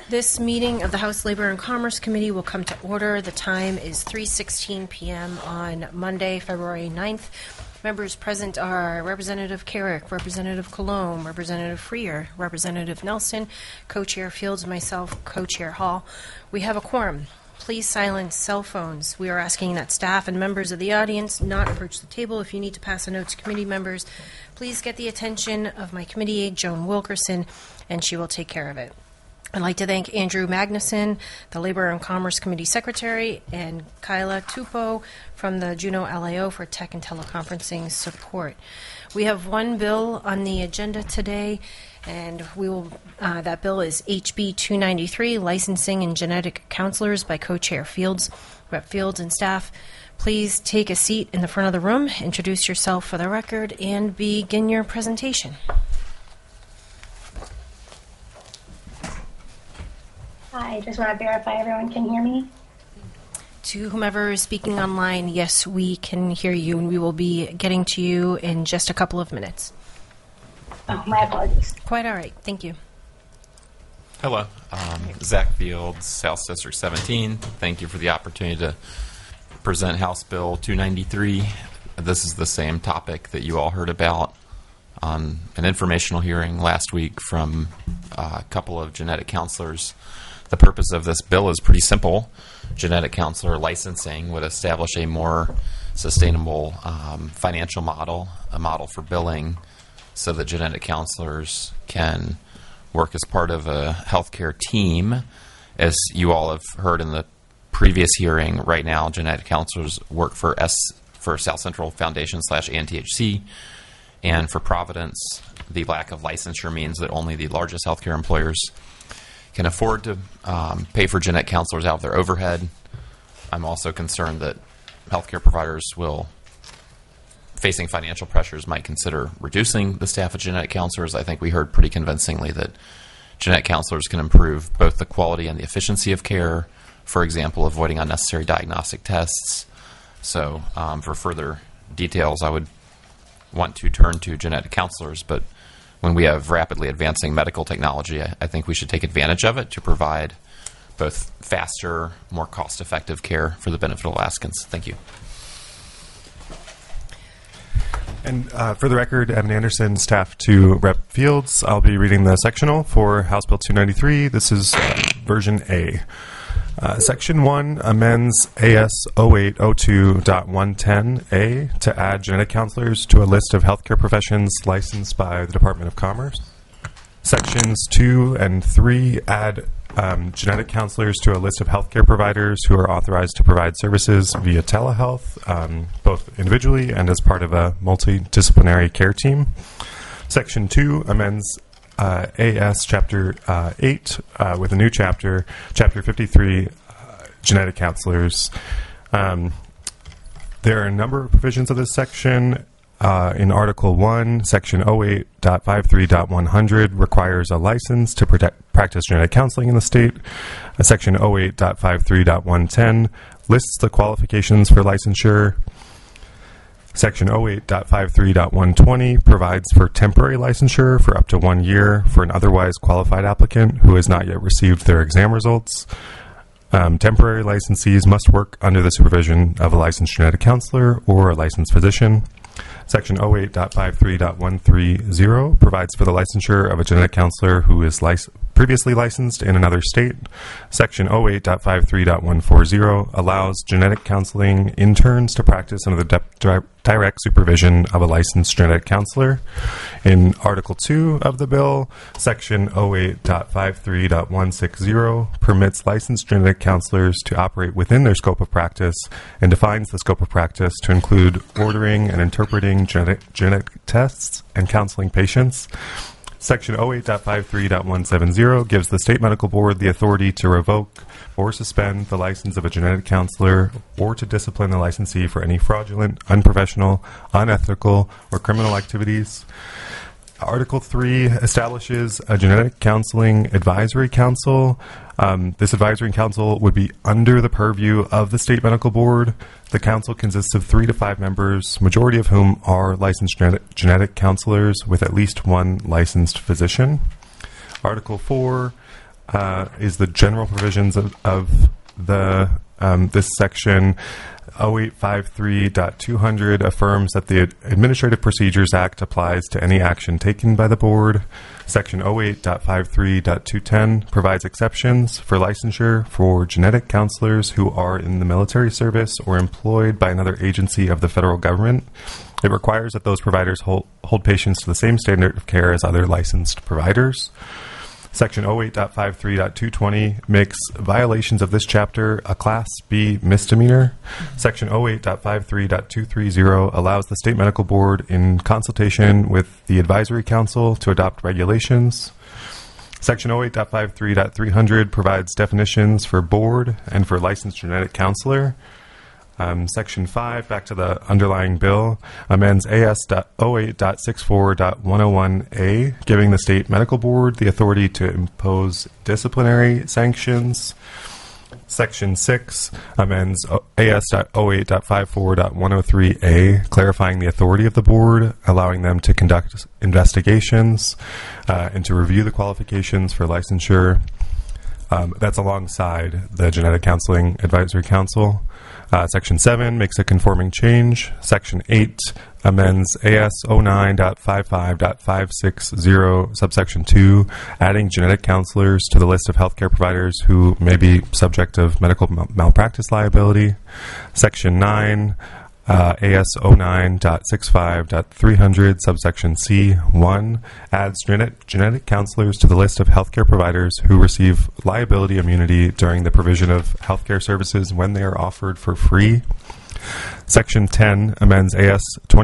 This meeting of the House Labor and Commerce Committee will come to order. The time is 3:16 p.m. on Monday, February 9th. Members present are Representative Carrick, Representative Colomb, Representative Freer, Representative Nelson, Co-Chair Fields, myself, Co-Chair Hall. We have a quorum. Please silence cell phones. We are asking that staff and members of the audience not approach the table. If you need to pass a note to committee members, please get the attention of my committee aide, Joan Wilkerson, and she will take care of it. I'd like to thank Andrew Magnuson, the Labor and Commerce Committee Secretary, and Kyla Tupo from the Juneau LAO for tech and teleconferencing support. We have one bill on the agenda today, and that bill is HB 293, Licensing and Genetic Counselors by Co-Chair Fields. Rep. Fields and staff, please take a seat in the front of the room, introduce yourself for the record, and begin your presentation. Hi, just want to verify everyone can hear me. To whomever is speaking online, yes, we can hear you, and we will be getting to you in just a couple of minutes. Oh, my apologies. Quite all right. Thank you. Hello. Zach Fields, South District 17. Thank you for the opportunity to present House Bill 293. This is the same topic that you all heard about on an informational hearing last week from a couple of genetic counselors. The purpose of this bill is pretty simple. Genetic counselor licensing would establish a more sustainable financial model, a model for billing, so that genetic counselors can work as part of a healthcare team. As you all have heard in the previous hearing, right now genetic counselors work for South Central Foundation / ANTHC, and for Providence, the lack of licensure means that only the largest healthcare employers can afford to pay for genetic counselors out of their overhead. I'm also concerned that healthcare providers facing financial pressures, might consider reducing the staff of genetic counselors. I think we heard pretty convincingly that genetic counselors can improve both the quality and the efficiency of care, for example, avoiding unnecessary diagnostic tests. So for further details, I would want to turn to genetic counselors, but when we have rapidly advancing medical technology, I think we should take advantage of it to provide both faster, more cost-effective care for the benefit of Alaskans. Thank you. And for the record, Evan Anderson, staff to Rep. Fields. I'll be reading the sectional for House Bill 293. This is version A. Section 1 amends AS 0802.110A to add genetic counselors to a list of healthcare professions licensed by the Department of Commerce. Sections 2 and 3 add genetic counselors to a list of healthcare providers who are authorized to provide services via telehealth, both individually and as part of a multidisciplinary care team. Section 2 amends AS Chapter 8 with a new chapter, Chapter 53, Genetic Counselors. There are a number of provisions of this section. In Article 1, Section 08.53.100 requires a license to practice genetic counseling in the state. Section 08.53.110 lists the qualifications for licensure. Section 08.53.120 provides for temporary licensure for up to 1 year for an otherwise qualified applicant who has not yet received their exam results. Temporary licensees must work under the supervision of a licensed genetic counselor or a licensed physician. Section 08.53.130 provides for the licensure of a genetic counselor who is previously licensed in another state. Section 08.53.140 allows genetic counseling interns to practice under the direct supervision of a licensed genetic counselor. In Article 2 of the bill, Section 08.53.160 permits licensed genetic counselors to operate within their scope of practice and defines the scope of practice to include ordering and interpreting genetic tests and counseling patients. Section 08.53.170 gives the State Medical Board the authority to revoke or suspend the license of a genetic counselor or to discipline the licensee for any fraudulent, unprofessional, unethical, or criminal activities. Article 3 establishes a genetic counseling advisory council. This advisory council would be under the purview of the State Medical Board. The council consists of 3 to 5 members, majority of whom are licensed genetic counselors with at least one licensed physician. Article 4 is the general provisions of the this section. 0853.200 affirms that the Administrative Procedures Act applies to any action taken by the board. Section 08.53.210 provides exceptions for licensure for genetic counselors who are in the military service or employed by another agency of the federal government. It requires that those providers hold patients to the same standard of care as other licensed providers. Section 08.53.220 makes violations of this chapter a Class B misdemeanor. Section 08.53.230 allows the State Medical Board, in consultation with the Advisory Council, to adopt regulations. Section 08.53.300 provides definitions for board and for licensed genetic counselor. Section 5, back to the underlying bill, amends AS.08.64.101A, giving the State Medical Board the authority to impose disciplinary sanctions. Section 6 amends AS.08.54.103A, clarifying the authority of the board, allowing them to conduct investigations and to review the qualifications for licensure. That's alongside the Genetic Counseling Advisory Council. Section 7 makes a conforming change. Section 8 amends AS 09.55.560 subsection 2, adding genetic counselors to the list of healthcare providers who may be subject of medical malpractice liability. Section 9 AS 09.65.300 subsection C1 adds genetic counselors to the list of healthcare providers who receive liability immunity during the provision of healthcare services when they are offered for free. Section 10 amends AS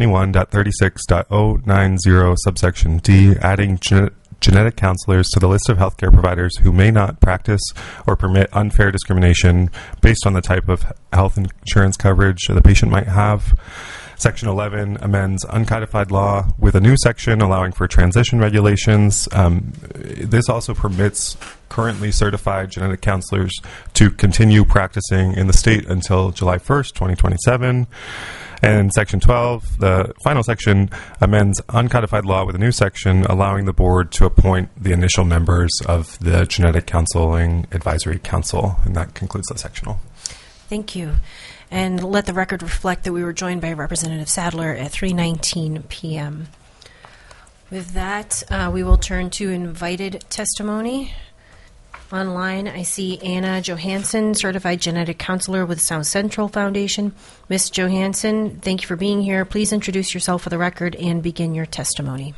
21.36.090 subsection D, adding genetic counselors to the list of healthcare providers who may not practice or permit unfair discrimination based on the type of health insurance coverage the patient might have. Section 11 amends uncodified law with a new section allowing for transition regulations. This also permits currently certified genetic counselors to continue practicing in the state until July 1st, 2027. And Section 12, the final section, amends uncodified law with a new section allowing the board to appoint the initial members of the Genetic Counseling Advisory Council. And that concludes the sectional. Thank you. And let the record reflect that we were joined by Representative Sadler at 3:19 p.m. With that, we will turn to invited testimony. Online, I see Anna Johansson, Certified Genetic Counselor with South Central Foundation. Ms. Johansson, thank you for being here. Please introduce yourself for the record and begin your testimony.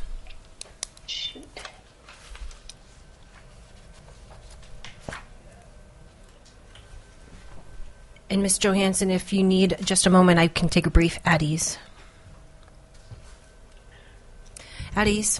And Ms. Johansson, if you need just a moment, I can take a brief at ease. At ease.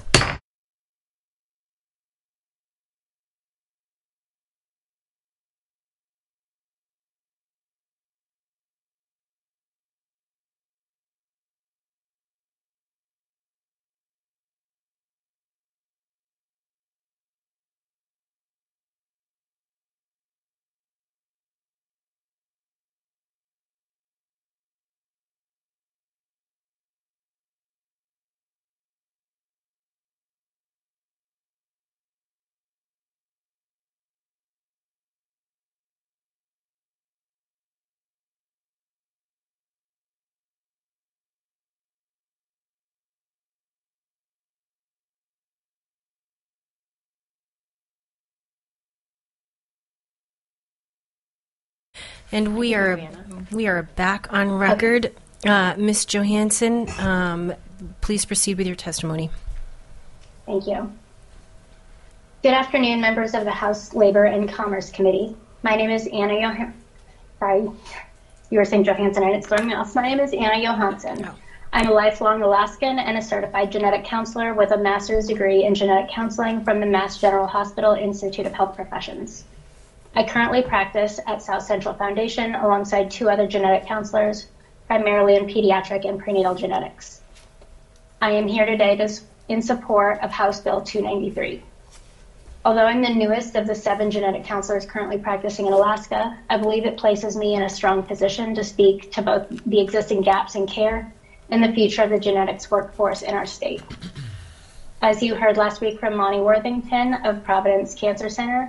And we are back on record. Ms. Johansson, please proceed with your testimony. Thank you. Good afternoon, members of the House Labor and Commerce Committee. My name is Anna Johansson. Sorry, you were saying Johansson and it's throwing me off. My name is Anna Johansson. Oh. I'm a lifelong Alaskan and a certified genetic counselor with a master's degree in genetic counseling from the Mass General Hospital Institute of Health Professions. I currently practice at South Central Foundation alongside two other genetic counselors, primarily in pediatric and prenatal genetics. I am here today in support of House Bill 293. Although I'm the newest of the 7 genetic counselors currently practicing in Alaska, I believe it places me in a strong position to speak to both the existing gaps in care and the future of the genetics workforce in our state. As you heard last week from Monty Worthington of Providence Cancer Center,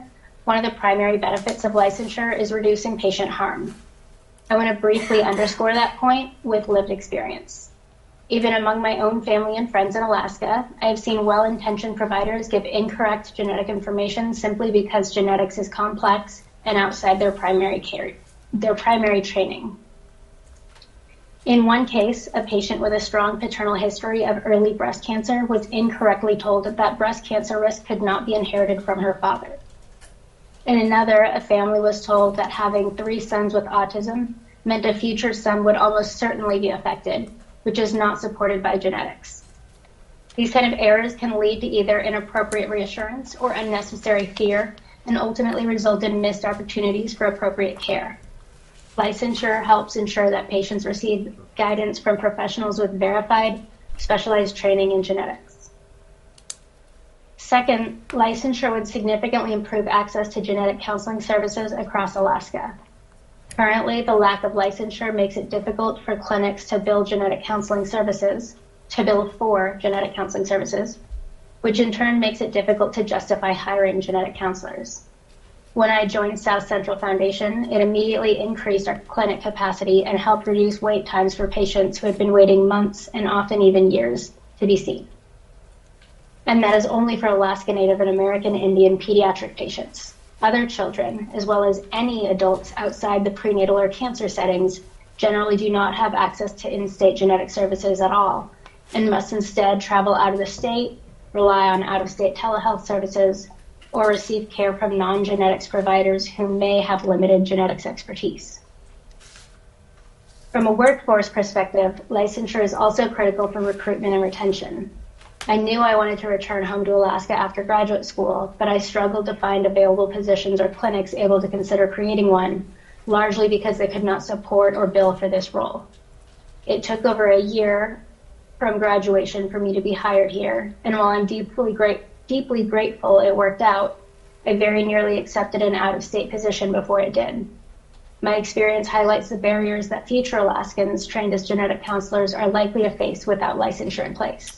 One of the primary benefits of licensure is reducing patient harm. I want to briefly underscore that point with lived experience. Even among my own family and friends in Alaska, I have seen well-intentioned providers give incorrect genetic information simply because genetics is complex and outside their primary training. In one case, a patient with a strong paternal history of early breast cancer was incorrectly told that breast cancer risk could not be inherited from her father. In another, a family was told that having 3 sons with autism meant a future son would almost certainly be affected, which is not supported by genetics. These kind of errors can lead to either inappropriate reassurance or unnecessary fear and ultimately result in missed opportunities for appropriate care. Licensure helps ensure that patients receive guidance from professionals with verified, specialized training in genetics. Second, licensure would significantly improve access to genetic counseling services across Alaska. Currently, the lack of licensure makes it difficult for clinics to bill for genetic counseling services, which in turn makes it difficult to justify hiring genetic counselors. When I joined South Central Foundation, it immediately increased our clinic capacity and helped reduce wait times for patients who had been waiting months and often even years to be seen. And that is only for Alaska Native and American Indian pediatric patients. Other children, as well as any adults outside the prenatal or cancer settings, generally do not have access to in-state genetic services at all and must instead travel out of the state, rely on out-of-state telehealth services, or receive care from non-genetics providers who may have limited genetics expertise. From a workforce perspective, licensure is also critical for recruitment and retention. I knew I wanted to return home to Alaska after graduate school, but I struggled to find available positions or clinics able to consider creating one, largely because they could not support or bill for this role. It took over a year from graduation for me to be hired here, and while I'm deeply grateful it worked out, I very nearly accepted an out-of-state position before it did. My experience highlights the barriers that future Alaskans trained as genetic counselors are likely to face without licensure in place.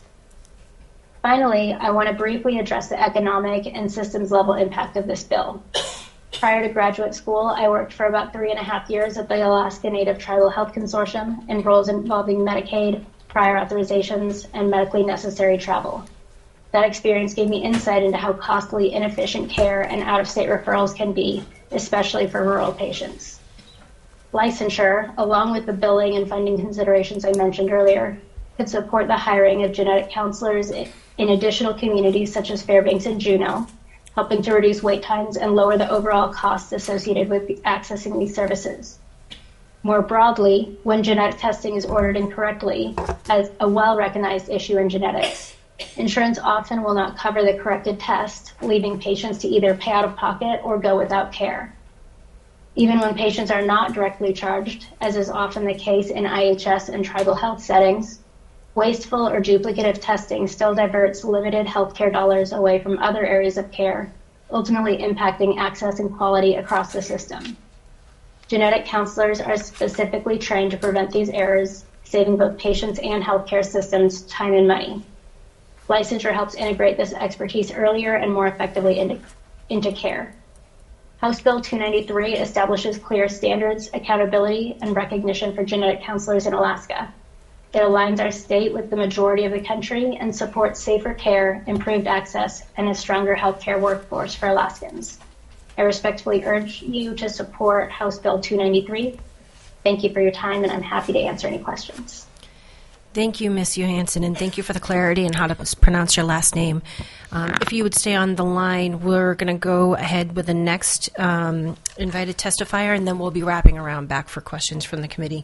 Finally, I want to briefly address the economic and systems level impact of this bill. Prior to graduate school, I worked for about 3.5 years at the Alaska Native Tribal Health Consortium in roles involving Medicaid, prior authorizations, and medically necessary travel. That experience gave me insight into how costly inefficient care and out-of-state referrals can be, especially for rural patients. Licensure, along with the billing and funding considerations I mentioned earlier, could support the hiring of genetic counselors in additional communities such as Fairbanks and Juneau, helping to reduce wait times and lower the overall costs associated with accessing these services. More broadly, when genetic testing is ordered incorrectly, as a well-recognized issue in genetics, insurance often will not cover the corrected test, leaving patients to either pay out of pocket or go without care. Even when patients are not directly charged, as is often the case in IHS and tribal health settings, wasteful or duplicative testing still diverts limited healthcare dollars away from other areas of care, ultimately impacting access and quality across the system. Genetic counselors are specifically trained to prevent these errors, saving both patients and healthcare systems time and money. Licensure helps integrate this expertise earlier and more effectively into care. House Bill 293 establishes clear standards, accountability, and recognition for genetic counselors in Alaska. It aligns our state with the majority of the country and supports safer care, improved access, and a stronger healthcare workforce for Alaskans. I respectfully urge you to support House Bill 293. Thank you for your time, and I'm happy to answer any questions. Thank you, Ms. Johansson, and thank you for the clarity and how to pronounce your last name. If you would stay on the line, we're going to go ahead with the next invited testifier, and then we'll be wrapping around back for questions from the committee.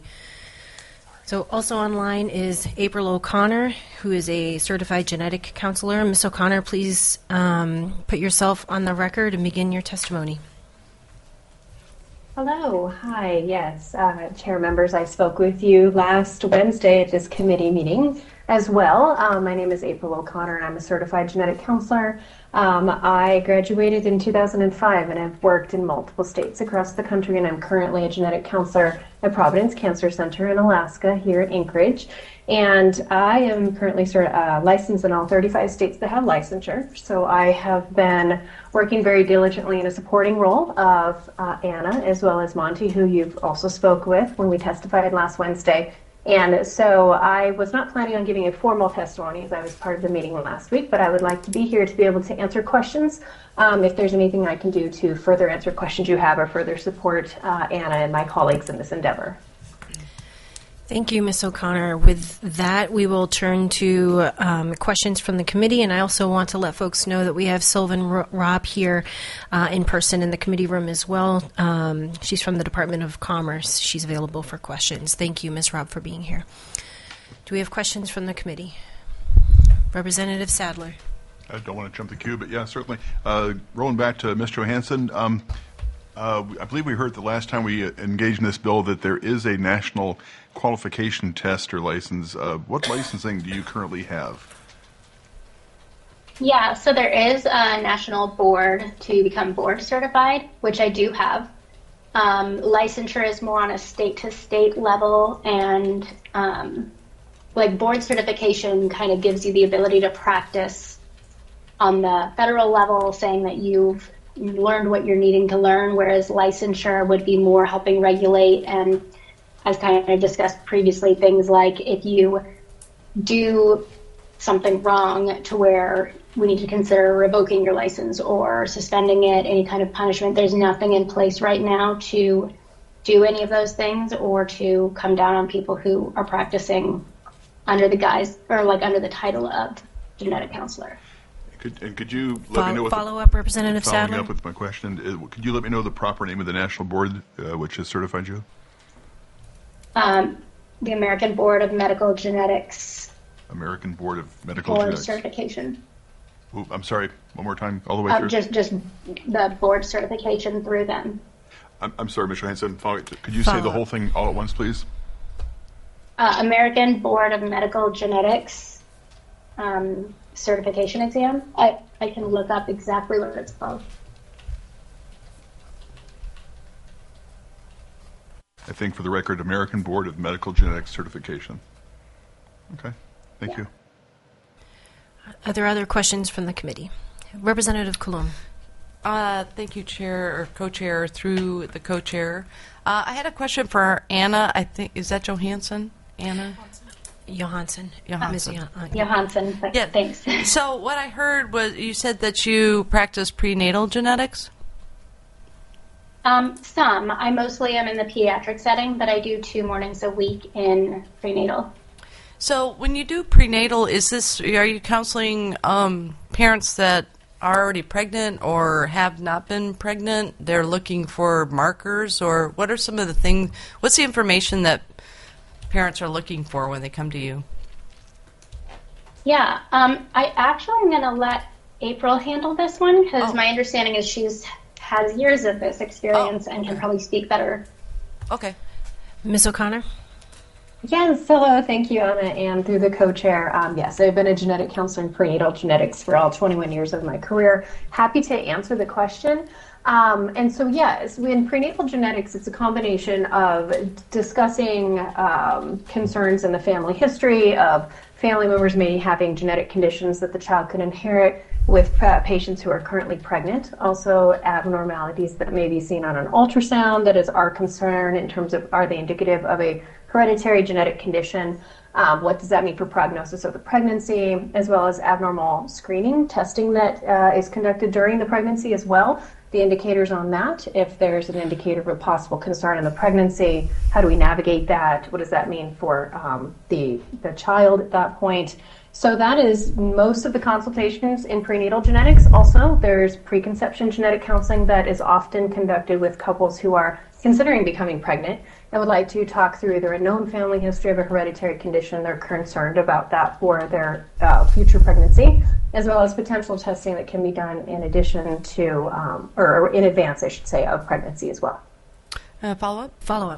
So also online is April O'Connor, who is a certified genetic counselor. Ms. O'Connor, please put yourself on the record and begin your testimony. Hello. Hi. Yes. Chair members, I spoke with you last Wednesday at this committee meeting as well. My name is April O'Connor, and I'm a certified genetic counselor. I graduated in 2005, and I've worked in multiple states across the country, and I'm currently a genetic counselor at Providence Cancer Center in Alaska here in Anchorage. And I am currently licensed in all 35 states that have licensure. So I have been working very diligently in a supporting role of Anna as well as Monty, who you've also spoke with when we testified last Wednesday. And so I was not planning on giving a formal testimony as I was part of the meeting last week, but I would like to be here to be able to answer questions. If there's anything I can do to further answer questions you have or further support Anna and my colleagues in this endeavor. Thank you, Ms. O'Connor. With that, we will turn to questions from the committee, and I also want to let folks know that we have Sylvan Robb here in person in the committee room as well. She's from the Department of Commerce. She's available for questions. Thank you, Ms. Robb, for being here. Do we have questions from the committee? Representative Sadler. I don't want to jump the queue, but yeah, certainly. Rolling back to Ms. Johansson, I believe we heard the last time we engaged in this bill that there is a national qualification test or license. What licensing do you currently have? Yeah, so there is a national board to become board certified, which I do have. Licensure is more on a state-to-state level, and like board certification kind of gives you the ability to practice on the federal level, saying that you've learned what you're needing to learn, whereas licensure would be more helping regulate and, as kind of discussed previously, things like if you do something wrong to where we need to consider revoking your license or suspending it, any kind of punishment, there's nothing in place right now to do any of those things or to come down on people who are practicing under the guise or like under the title of genetic counselor. Could you let me know follow up, Representative Sadler? Following up with my question, could you let me know the proper name of the national board which has certified you? The American Board of Medical Genetics. American Board of Medical Board Genetics. certification. Ooh, I'm sorry. One more time, all the way through. Just the board certification through them. I'm sorry, Ms. Johansson. Could you say the whole thing all at once, please? American Board of Medical Genetics. Certification exam. I can look up exactly what it's called. I think for the record, American Board of Medical Genetics Certification. Okay, thank you. Are there other questions from the committee? Representative Coulombe. Thank you, Chair, or Co-Chair, through the Co-Chair. I had a question for Anna. I think, is that Johansson? Anna? Johansson. Johansson, yeah. Thanks. So what I heard was you said that you practice prenatal genetics? Some. I mostly am in the pediatric setting, but I do 2 mornings a week in prenatal. So when you do prenatal, are you counseling parents that are already pregnant or have not been pregnant? They're looking for markers, or what are some of the things, what's the information that parents are looking for when they come to you? Yeah, I actually am going to let April handle this one because my understanding is she's has years of this experience and can probably speak better. Okay. Ms. O'Connor? Yes, hello, thank you, Anna, and through the co-chair. Yes, I've been a genetic counselor in prenatal genetics for all 21 years of my career. Happy to answer the question. And so, yes, in prenatal genetics, it's a combination of discussing concerns in the family history of family members maybe having genetic conditions that the child could inherit with patients who are currently pregnant. Also, abnormalities that may be seen on an ultrasound that is our concern in terms of are they indicative of a hereditary genetic condition. What does that mean for prognosis of the pregnancy, as well as abnormal screening testing that is conducted during the pregnancy as well. The indicators on that, if there's an indicator of a possible concern in the pregnancy, how do we navigate that? What does that mean for the child at that point? So that is most of the consultations in prenatal genetics. Also, there's preconception genetic counseling that is often conducted with couples who are considering becoming pregnant and would like to talk through either a known family history of a hereditary condition, they're concerned about that for their future pregnancy, as well as potential testing that can be done in addition to, or in advance, I should say, of pregnancy as well. Follow-up? Follow-up.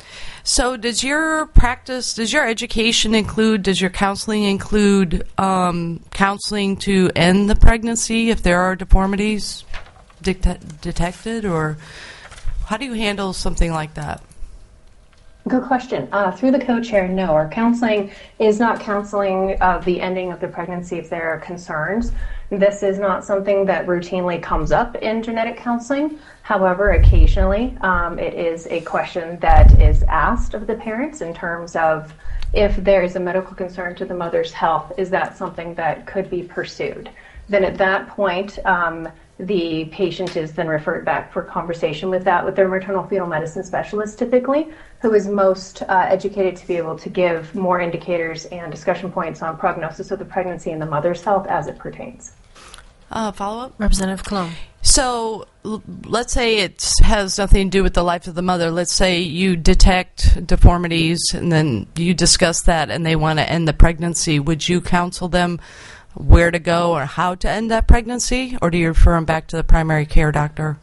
So does your practice, does your education include, does your counseling include counseling to end the pregnancy if there are deformities detected, or how do you handle something like that? Good question. Through the co-chair, no. Our counseling is not counseling of the ending of the pregnancy if there are concerns. This is not something that routinely comes up in genetic counseling. However, occasionally it is a question that is asked of the parents in terms of if there is a medical concern to the mother's health, is that something that could be pursued? Then at that point, the patient is then referred back for conversation with their maternal fetal medicine specialist typically, who is most educated to be able to give more indicators and discussion points on prognosis of the pregnancy and the mother's health as it pertains. Follow-up? Representative Cologne. So let's say it has nothing to do with the life of the mother. Let's say you detect deformities and then you discuss that and they want to end the pregnancy. Would you counsel them where to go or how to end that pregnancy, or do you refer them back to the primary care doctor?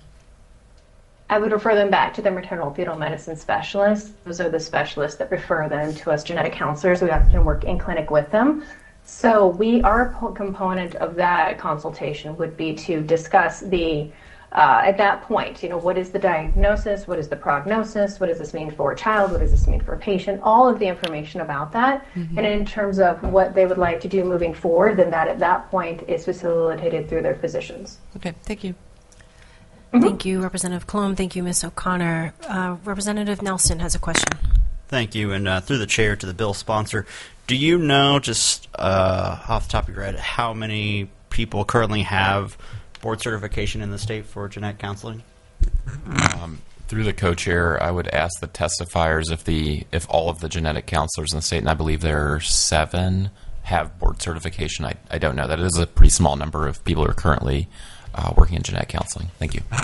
I would refer them back to the maternal fetal medicine specialist. Those are the specialists that refer them to us genetic counselors. We often work in clinic with them. So our component of that consultation would be to discuss at that point, what is the diagnosis, what is the prognosis, what does this mean for a child, what does this mean for a patient, all of the information about that. Mm-hmm. And in terms of what they would like to do moving forward, then that at that point is facilitated through their physicians. Okay, thank you. Mm-hmm. Thank you, Representative Cologne. Thank you, Ms. O'Connor. Representative Nelson has a question. Thank you, and through the chair to the bill sponsor, do you know, just off the top of your head, how many people currently have board certification in the state for genetic counseling? Through the co-chair, I would ask the testifiers if all of the genetic counselors in the state, and I believe there are 7, have board certification. I don't know. That is a pretty small number of people who are currently working in genetic counseling. Thank you.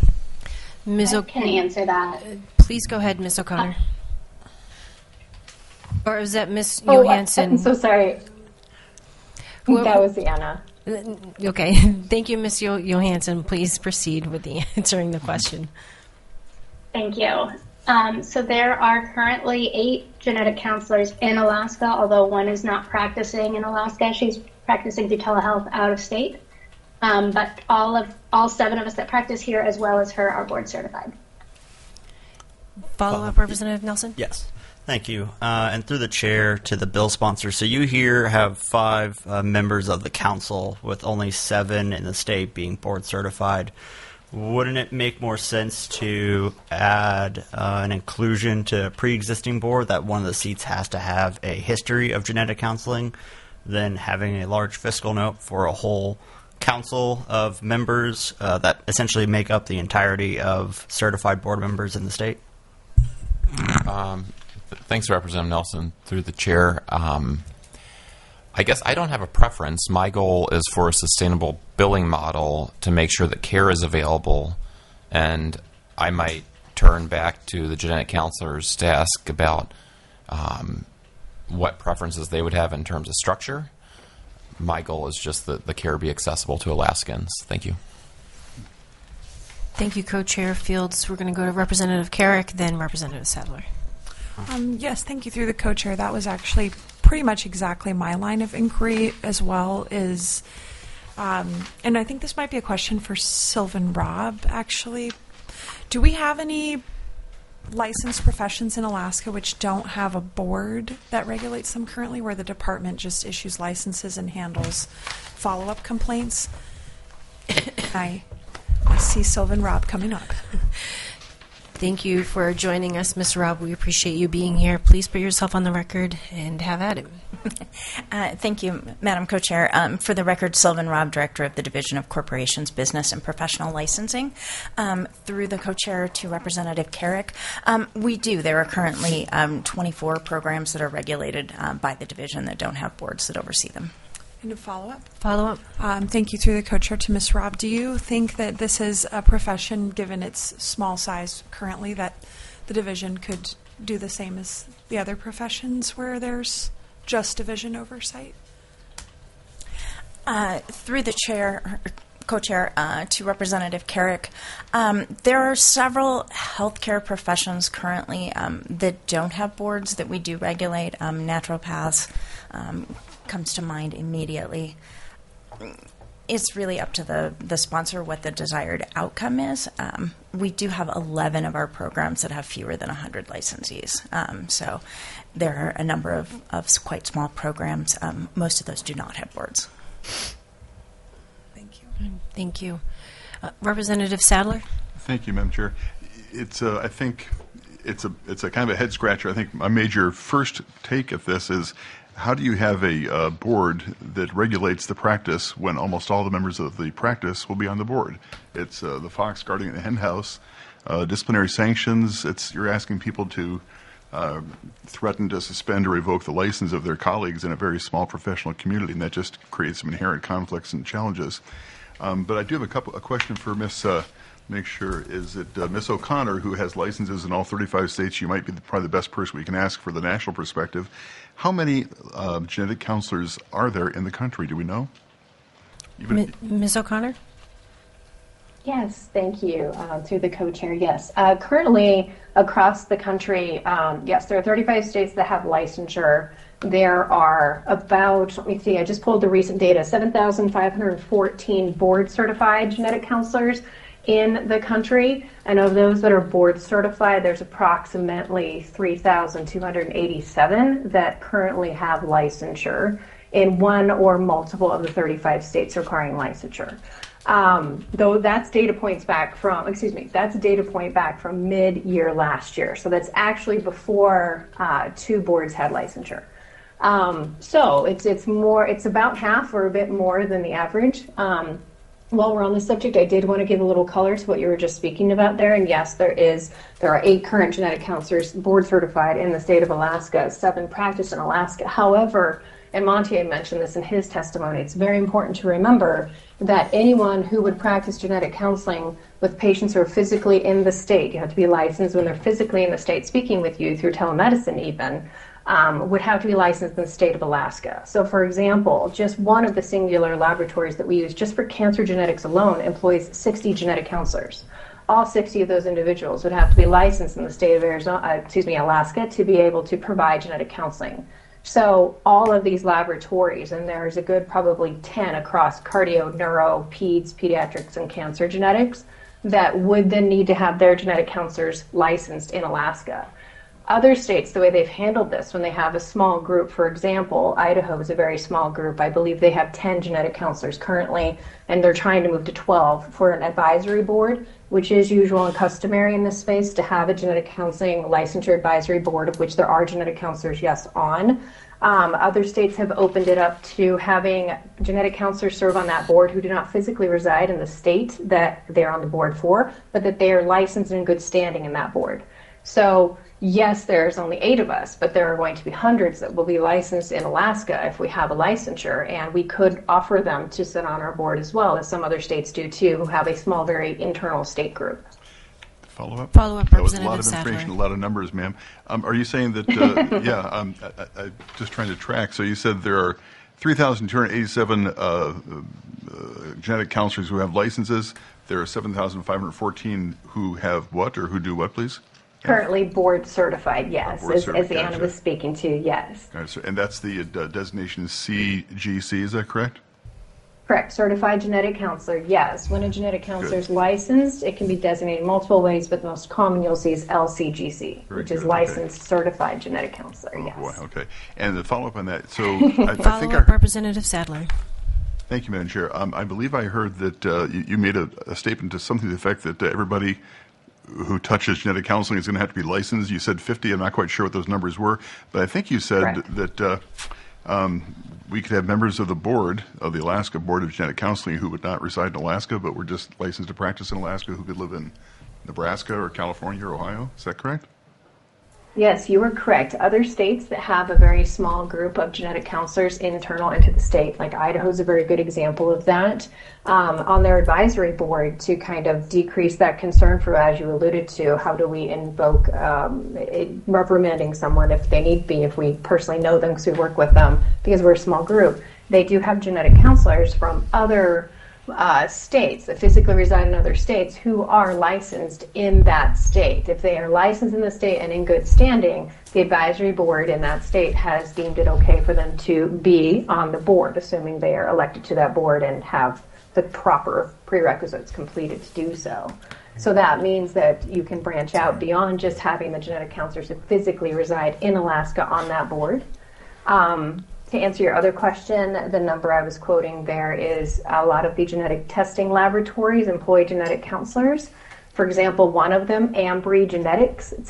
Ms. I can answer that. Please go ahead, Ms. O'Connor. Or is that Ms. Johansson? I'm so sorry. That was Anna. Okay. Thank you, Ms. Johansson. Please proceed with answering the question. Thank you. So there are currently 8 genetic counselors in Alaska, although one is not practicing in Alaska. She's practicing through telehealth out of state. But all 7 of us that practice here, as well as her, are board certified. Follow-up, Representative Nelson? Yes. Thank you. And through the chair to the bill sponsor, so you here have 5 members of the council with only 7 in the state being board certified. Wouldn't it make more sense to add an inclusion to a pre-existing board that one of the seats has to have a history of genetic counseling than having a large fiscal note for a whole council of members that essentially make up the entirety of certified board members in the state? Thanks, Representative Nelson. Through the chair, I guess I don't have a preference. My goal is for a sustainable billing model to make sure that care is available, and I might turn back to the genetic counselors to ask about what preferences they would have in terms of structure. My goal is just that the care be accessible to Alaskans. Thank you. Thank you, Co-Chair Fields. We're going to go to Representative Carrick, then Representative Sadler. Yes, thank you through the co-chair. That was actually pretty much exactly my line of inquiry as well. And I think this might be a question for Sylvan Robb, actually. Do we have any licensed professions in Alaska which don't have a board that regulates them currently, where the department just issues licenses and handles follow-up complaints? I see Sylvan Robb coming up. Thank you for joining us, Ms. Robb. We appreciate you being here. Please put yourself on the record and have at it. Thank you, Madam Co-Chair. For the record, Sylvan Robb, Director of the Division of Corporations, Business, and Professional Licensing. Through the Co-Chair to Representative Carrick, we do. There are currently 24 programs that are regulated by the division that don't have boards that oversee them. And a follow-up? Follow-up. Thank you through the co-chair to Ms. Robb. Do you think that this is a profession, given its small size currently, that the division could do the same as the other professions where there's just division oversight? Through the chair Co-Chair, to Representative Carrick. There are several healthcare professions currently that don't have boards that we do regulate. Naturopaths comes to mind immediately. It's really up to the sponsor what the desired outcome is. We do have 11 of our programs that have fewer than 100 licensees. So there are a number of quite small programs. Most of those do not have boards. Thank you. Thank you. Representative Sadler? Thank you, Madam Chair. It's I think it's a kind of a head scratcher. I think my major first take at this is, how do you have a board that regulates the practice when almost all the members of the practice will be on the board? It's the fox guarding the hen house, disciplinary sanctions. You're asking people to threaten to suspend or revoke the license of their colleagues in a very small professional community, and that just creates some inherent conflicts and challenges. But I do have a question for Ms. Make sure, is it Ms. O'Connor, who has licenses in all 35 states? You might be probably the best person we can ask for the national perspective. How many genetic counselors are there in the country? Do we know? Ms. O'Connor? Yes, thank you. Through the co-chair, yes. Currently, across the country, yes, there are 35 states that have licensure. There are about, let me see, I just pulled the recent data, 7,514 board-certified genetic counselors in the country, and of those that are board certified, there's approximately 3,287 that currently have licensure in one or multiple of the 35 states requiring licensure. Though that's data point back from mid-year last year, so that's actually before 2 boards had licensure. So it's about half or a bit more than the average. While we're on the subject, I did want to give a little color to what you were just speaking about there. And yes, there are 8 current genetic counselors board certified in the state of Alaska, 7 practice in Alaska. However, and Monte mentioned this in his testimony, it's very important to remember that anyone who would practice genetic counseling with patients who are physically in the state, you have to be licensed when they're physically in the state speaking with you through telemedicine even, would have to be licensed in the state of Alaska. So for example, just one of the singular laboratories that we use just for cancer genetics alone employs 60 genetic counselors. All 60 of those individuals would have to be licensed in the state of Alaska to be able to provide genetic counseling. So all of these laboratories, and there's a good probably 10 across cardio, neuro, peds, pediatrics, and cancer genetics, that would then need to have their genetic counselors licensed in Alaska. Other states, the way they've handled this, when they have a small group, for example, Idaho is a very small group. I believe they have 10 genetic counselors currently, and they're trying to move to 12 for an advisory board, which is usual and customary in this space to have a genetic counseling licensure advisory board, of which there are genetic counselors, yes, on. Other states have opened it up to having genetic counselors serve on that board who do not physically reside in the state that they're on the board for, but that they are licensed and in good standing in that board. So yes, there's only 8 of us, but there are going to be hundreds that will be licensed in Alaska if we have a licensure, and we could offer them to sit on our board as well, as some other states do too, who have a small, very internal state group. Follow-up? Follow-up, That was a Representative lot of information, Sadler. a lot of numbers, ma'am. Are you saying that, I'm just trying to track. So you said there are 3,287 genetic counselors who have licenses. There are 7,514 who have what, or who do what, please? Currently board certified, yes, board as certified, Anna gotcha. was speaking to, yes. All right, so, and that's the designation CGC, is that correct? Correct. Certified genetic counselor, yes. When a genetic counselor is licensed, it can be designated multiple ways, but the most common you'll see is LCGC, Very which is good, licensed certified genetic counselor, Oh, yes. boy, okay. And the follow-up on that, so I think I Follow-up, heard, Representative Sadler. thank you, Madam Chair. I believe I heard that you made a statement to something to the effect that everybody who touches genetic counseling is going to have to be licensed. You said 50. I'm not quite sure what those numbers were, but I think you said Correct. that we could have members of the board of the Alaska Board of Genetic Counseling who would not reside in Alaska, but were just licensed to practice in Alaska, who could live in Nebraska or California or Ohio. Is that correct? Yes, you are correct. Other states that have a very small group of genetic counselors internal into the state, like Idaho is a very good example of that, on their advisory board to kind of decrease that concern for, as you alluded to, how do we invoke reprimanding someone if they need be, if we personally know them because we work with them, because we're a small group. They do have genetic counselors from other states that physically reside in other states who are licensed in that state. If they are licensed in the state and in good standing, the advisory board in that state has deemed it okay for them to be on the board, assuming they are elected to that board and have the proper prerequisites completed to do so. So that means that you can branch out beyond just having the genetic counselors who physically reside in Alaska on that board. To answer your other question, the number I was quoting there is a lot of the genetic testing laboratories employ genetic counselors. For example, one of them, Ambry Genetics, it's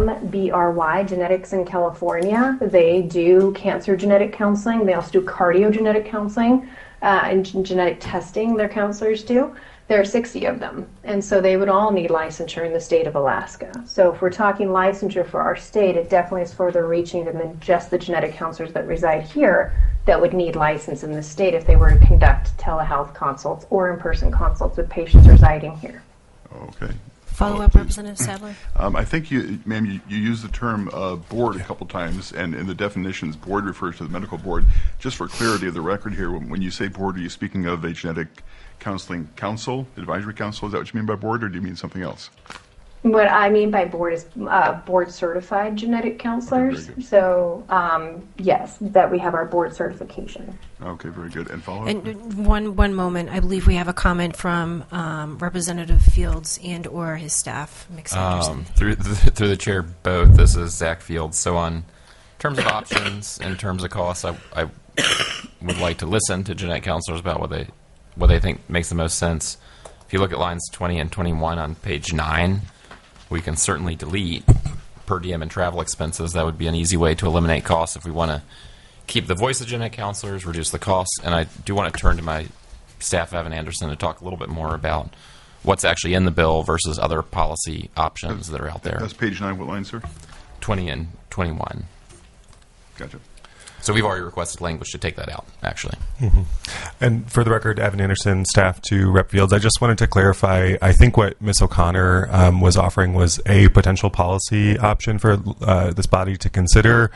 AMBRY Genetics in California. They do cancer genetic counseling. They also do cardiogenetic counseling and genetic testing, their counselors do. There are 60 of them, and so they would all need licensure in the state of Alaska. So if we're talking licensure for our state, it definitely is further reaching than just the genetic counselors that reside here that would need license in the state if they were to conduct telehealth consults or in-person consults with patients residing here. Okay. Follow-up, Representative Sadler? I think ma'am, you used the term board a couple times, and in the definitions, board refers to the medical board. Just for clarity of the record here, when you say board, are you speaking of a genetic counseling council, advisory council? Is that what you mean by board, or do you mean something else? What I mean by board is board-certified genetic counselors. Okay, so, yes, that we have our board certification. Okay, very good. And follow-up? And one moment. I believe we have a comment from Representative Fields and or his staff, Mick Sanderson. Through the chair, both. This is Zach Fields. So on terms of options, in terms of costs, I would like to listen to genetic counselors about what they think makes the most sense. If you look at lines 20 and 21 on page 9, we can certainly delete per diem and travel expenses. That would be an easy way to eliminate costs if we want to keep the voice of genetic counselors, reduce the costs. And I do want to turn to my staff, Evan Anderson, to talk a little bit more about what's actually in the bill versus other policy options that are out there. That's page 9. What line, sir? 20 and 21. Gotcha. So we've already requested language to take that out, actually. Mm-hmm. And for the record, Evan Anderson, staff to Rep. Fields, I just wanted to clarify, I think what Ms. O'Connor was offering was a potential policy option for this body to consider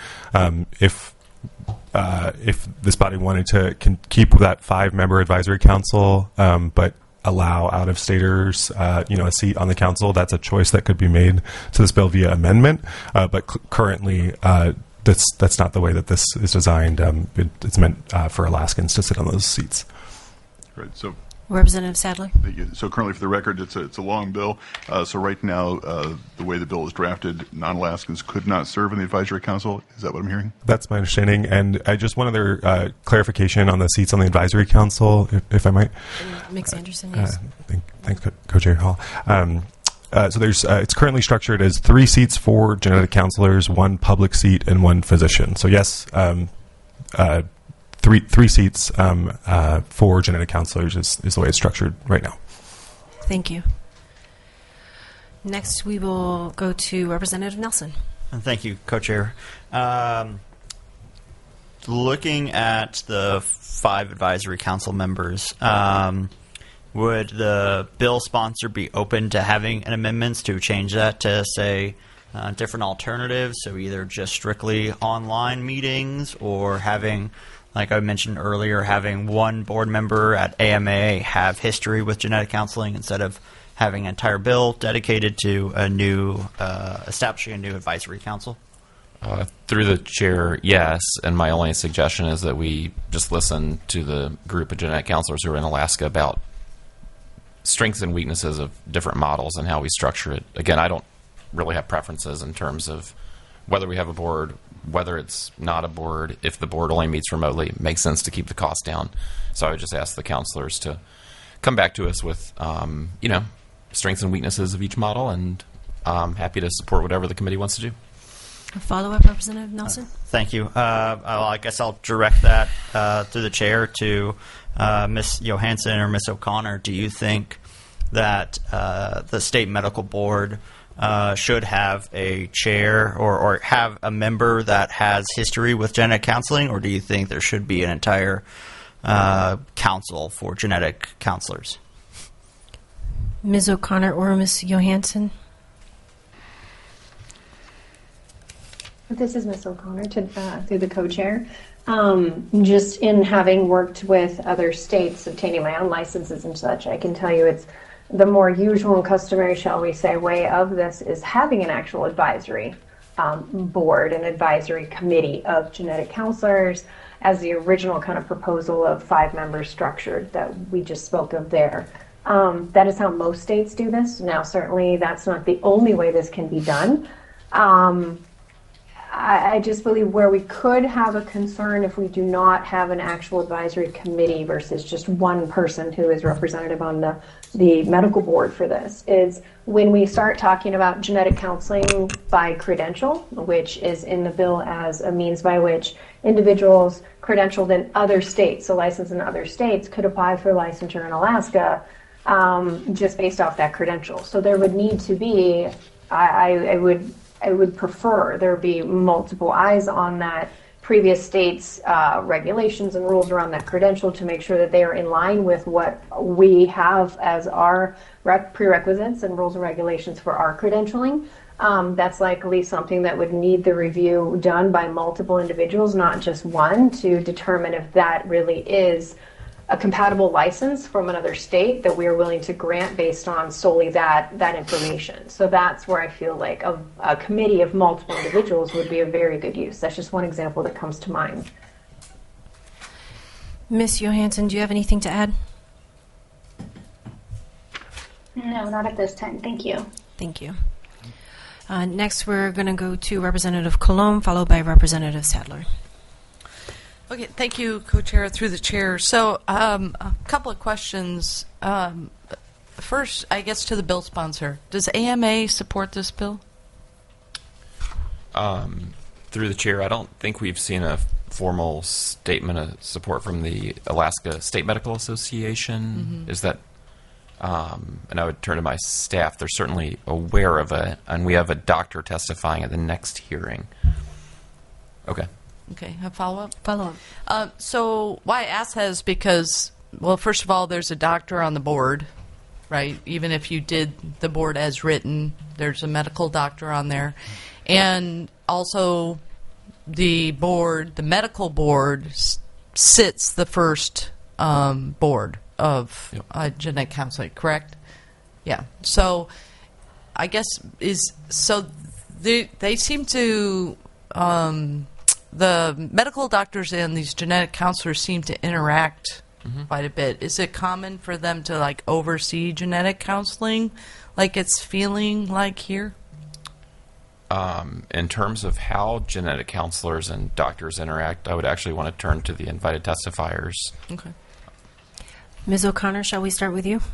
if this body wanted to keep that 5-member advisory council, but allow out-of-staters, a seat on the council. That's a choice that could be made to this bill via amendment, but currently that's not the way that this is designed. It's meant for Alaskans to sit on those seats. Right. So, Representative Sadler? So currently, for the record, it's a long bill. So right now, the way the bill is drafted, non-Alaskans could not serve in the advisory council. Is that what I'm hearing? That's my understanding. And I just one other clarification on the seats on the advisory council, if I might. Mick Sanderson, yes. Thanks, Co-Chair Hall. So there's it's currently structured as 3 seats for genetic counselors, 1 public seat, and 1 physician. So yes, 3 seats for genetic counselors is the way it's structured right now. Thank you. Next, we will go to Representative Nelson. Thank you, Co-Chair. Looking at the 5 advisory council members, would the bill sponsor be open to having an amendments to change that to, say, different alternatives? So either just strictly online meetings or having, like I mentioned earlier, having 1 board member at AMA have history with genetic counseling instead of having an entire bill dedicated to a new, establishing a new advisory council? Through the chair, yes. And my only suggestion is that we just listen to the group of genetic counselors who are in Alaska about strengths and weaknesses of different models and how we structure it. Again, I don't really have preferences in terms of whether we have a board, whether it's not a board. If the board only meets remotely, it makes sense to keep the cost down. So I would just ask the counselors to come back to us with, strengths and weaknesses of each model, and I'm happy to support whatever the committee wants to do. A follow-up, Representative Nelson? Thank you. I guess I'll direct that through the chair to Ms. Johansson or Ms. O'Connor. Do you think that the state medical board should have a chair or have a member that has history with genetic counseling, or do you think there should be an entire council for genetic counselors? Ms. O'Connor or Ms. Johansson? This is Ms. O'Connor through the co-chair. Just in having worked with other states, obtaining my own licenses and such, I can tell you it's the more usual and customary, shall we say, way of this is having an actual advisory board, an advisory committee of genetic counselors, as the original kind of proposal of 5 members structured that we just spoke of there. That is how most states do this. Now, certainly that's not the only way this can be done. I just believe where we could have a concern if we do not have an actual advisory committee versus just one person who is representative on the medical board for this is when we start talking about genetic counseling by credential, which is in the bill as a means by which individuals credentialed in other states, so licensed in other states, could apply for licensure in Alaska just based off that credential. So there would need to be, I would prefer there be multiple eyes on that previous states' regulations and rules around that credential to make sure that they are in line with what we have as our prerequisites and rules and regulations for our credentialing. That's likely something that would need the review done by multiple individuals, not just one, to determine if that really is a compatible license from another state that we are willing to grant based on solely that information. So that's where I feel like a committee of multiple individuals would be a very good use. That's just one example that comes to mind. Ms. Johansson, do you have anything to add? No, not at this time. Thank you. Thank you. Next, we're going to go to Representative Colon, followed by Representative Sadler. Okay, thank you, Co-Chair, through the chair. So a couple of questions. First, I guess to the bill sponsor. Does AMA support this bill? Through the chair, I don't think we've seen a formal statement of support from the Alaska State Medical Association. Mm-hmm. Is that, and I would turn to my staff, they're certainly aware of it, and we have a doctor testifying at the next hearing. Okay. Okay, a follow-up? Follow-up. So why I ask that is because, well, first of all, there's a doctor on the board, right? Even if you did the board as written, there's a medical doctor on there. And also the board, the medical board, sits the first board of genetic counseling, correct? Yeah. So I guess they seem to... the medical doctors and these genetic counselors seem to interact quite a bit. Is it common for them to like oversee genetic counseling like it's feeling like here? In terms of how genetic counselors and doctors interact, I would actually want to turn to the invited testifiers. Okay. Ms. O'Connor, shall we start with you?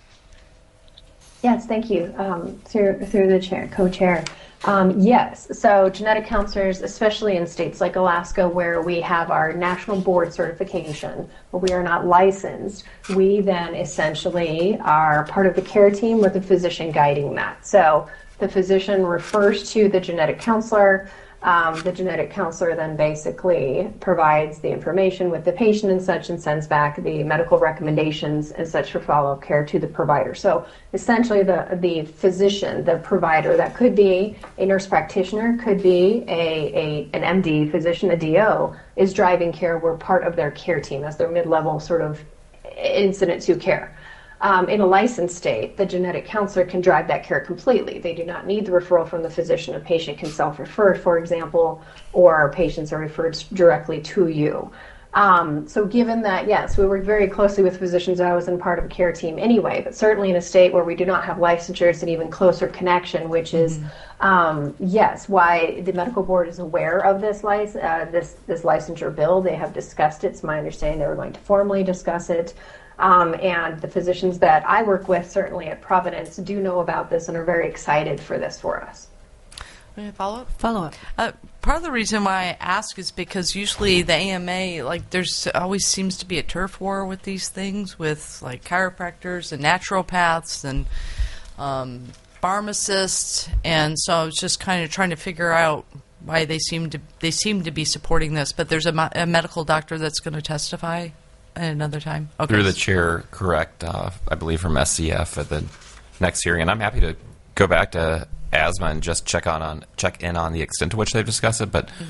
Yes, thank you. Through the chair, co-chair. Yes, so genetic counselors, especially in states like Alaska where we have our national board certification, but we are not licensed, we then essentially are part of the care team with the physician guiding that. So the physician refers to the genetic counselor. The genetic counselor then basically provides the information with the patient and such and sends back the medical recommendations and such for follow-up care to the provider. So essentially the physician, the provider, that could be a nurse practitioner, could be an MD physician, a DO, is driving care. We're part of their care team as their mid-level sort of incident to care. In a licensed state, the genetic counselor can drive that care completely. They do not need the referral from the physician. A patient can self-refer, for example, or patients are referred directly to you. So given that, yes, we work very closely with physicians. I was in part of a care team anyway, but certainly in a state where we do not have licensure, it's an even closer connection, which is, yes, why the medical board is aware of this licensure bill. They have discussed it. It's my understanding they were going to formally discuss it. And the physicians that I work with, certainly at Providence, do know about this and are very excited for this for us. Follow-up? Follow-up. Part of the reason why I ask is because usually the AMA, like, there's always seems to be a turf war with these things, with like chiropractors and naturopaths and pharmacists, and so I was just kind of trying to figure out why they seem to be supporting this. But there's a medical doctor that's going to testify at another time. Okay. Through the chair, correct. I believe from SCF at the next hearing, and I'm happy to go back to asthma and just check in on the extent to which they've discussed it. But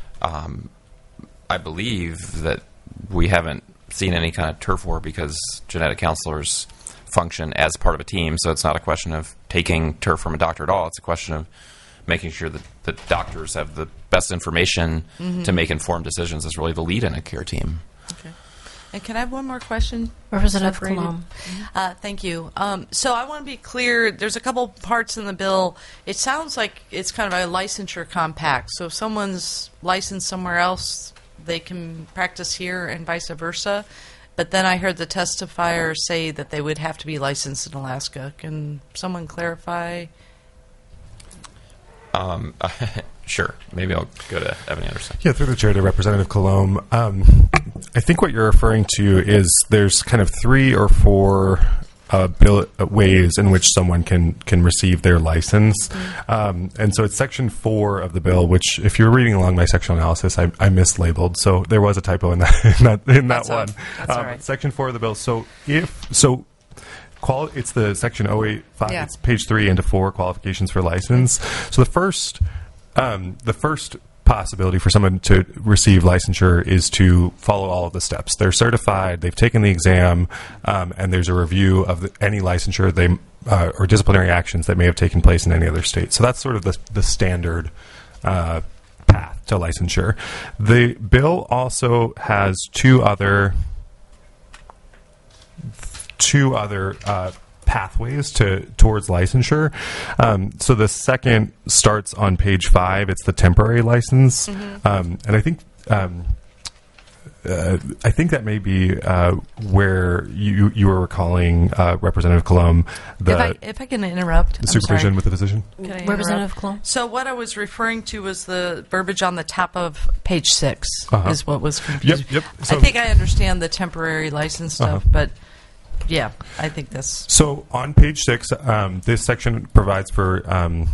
I believe that we haven't seen any kind of turf war because genetic counselors function as part of a team. So it's not a question of taking turf from a doctor at all. It's a question of making sure that the doctors have the best information to make informed decisions is really the lead in a care team. Okay. And can I have one more question? Representative Separated? Colom. Thank you. So I want to be clear. There's a couple parts in the bill. It sounds like it's kind of a licensure compact. So if someone's licensed somewhere else, they can practice here and vice versa. But then I heard the testifier say that they would have to be licensed in Alaska. Can someone clarify? Sure. Maybe I'll go to Evan Anderson. Yeah, through the chair to Representative Colom. I think what you're referring to is there's kind of 3 or 4 ways in which someone can receive their license. And so it's Section 4 of the bill, which, if you're reading along my sectional analysis, I mislabeled. So there was a typo in that That's one. That's all right. Section 4 of the bill. So it's the Section 085. Yeah. It's page 3 into 4 qualifications for license. So the first possibility for someone to receive licensure is to follow all of the steps. They're certified, they've taken the exam, and there's a review of any licensure or disciplinary actions that may have taken place in any other state. So that's sort of the standard path to licensure. The bill also has two other pathways towards licensure. So the second starts on page 5. It's the temporary license, and I think that may be where you were recalling Representative Colom. If I can interrupt, the supervision with the physician. Can I Representative interrupt? Colom. So what I was referring to was the verbiage on the top of page 6 is what was confusing. Yep. I think I understand the temporary license stuff, but yeah, I think that's... So on page 6, this section provides for... and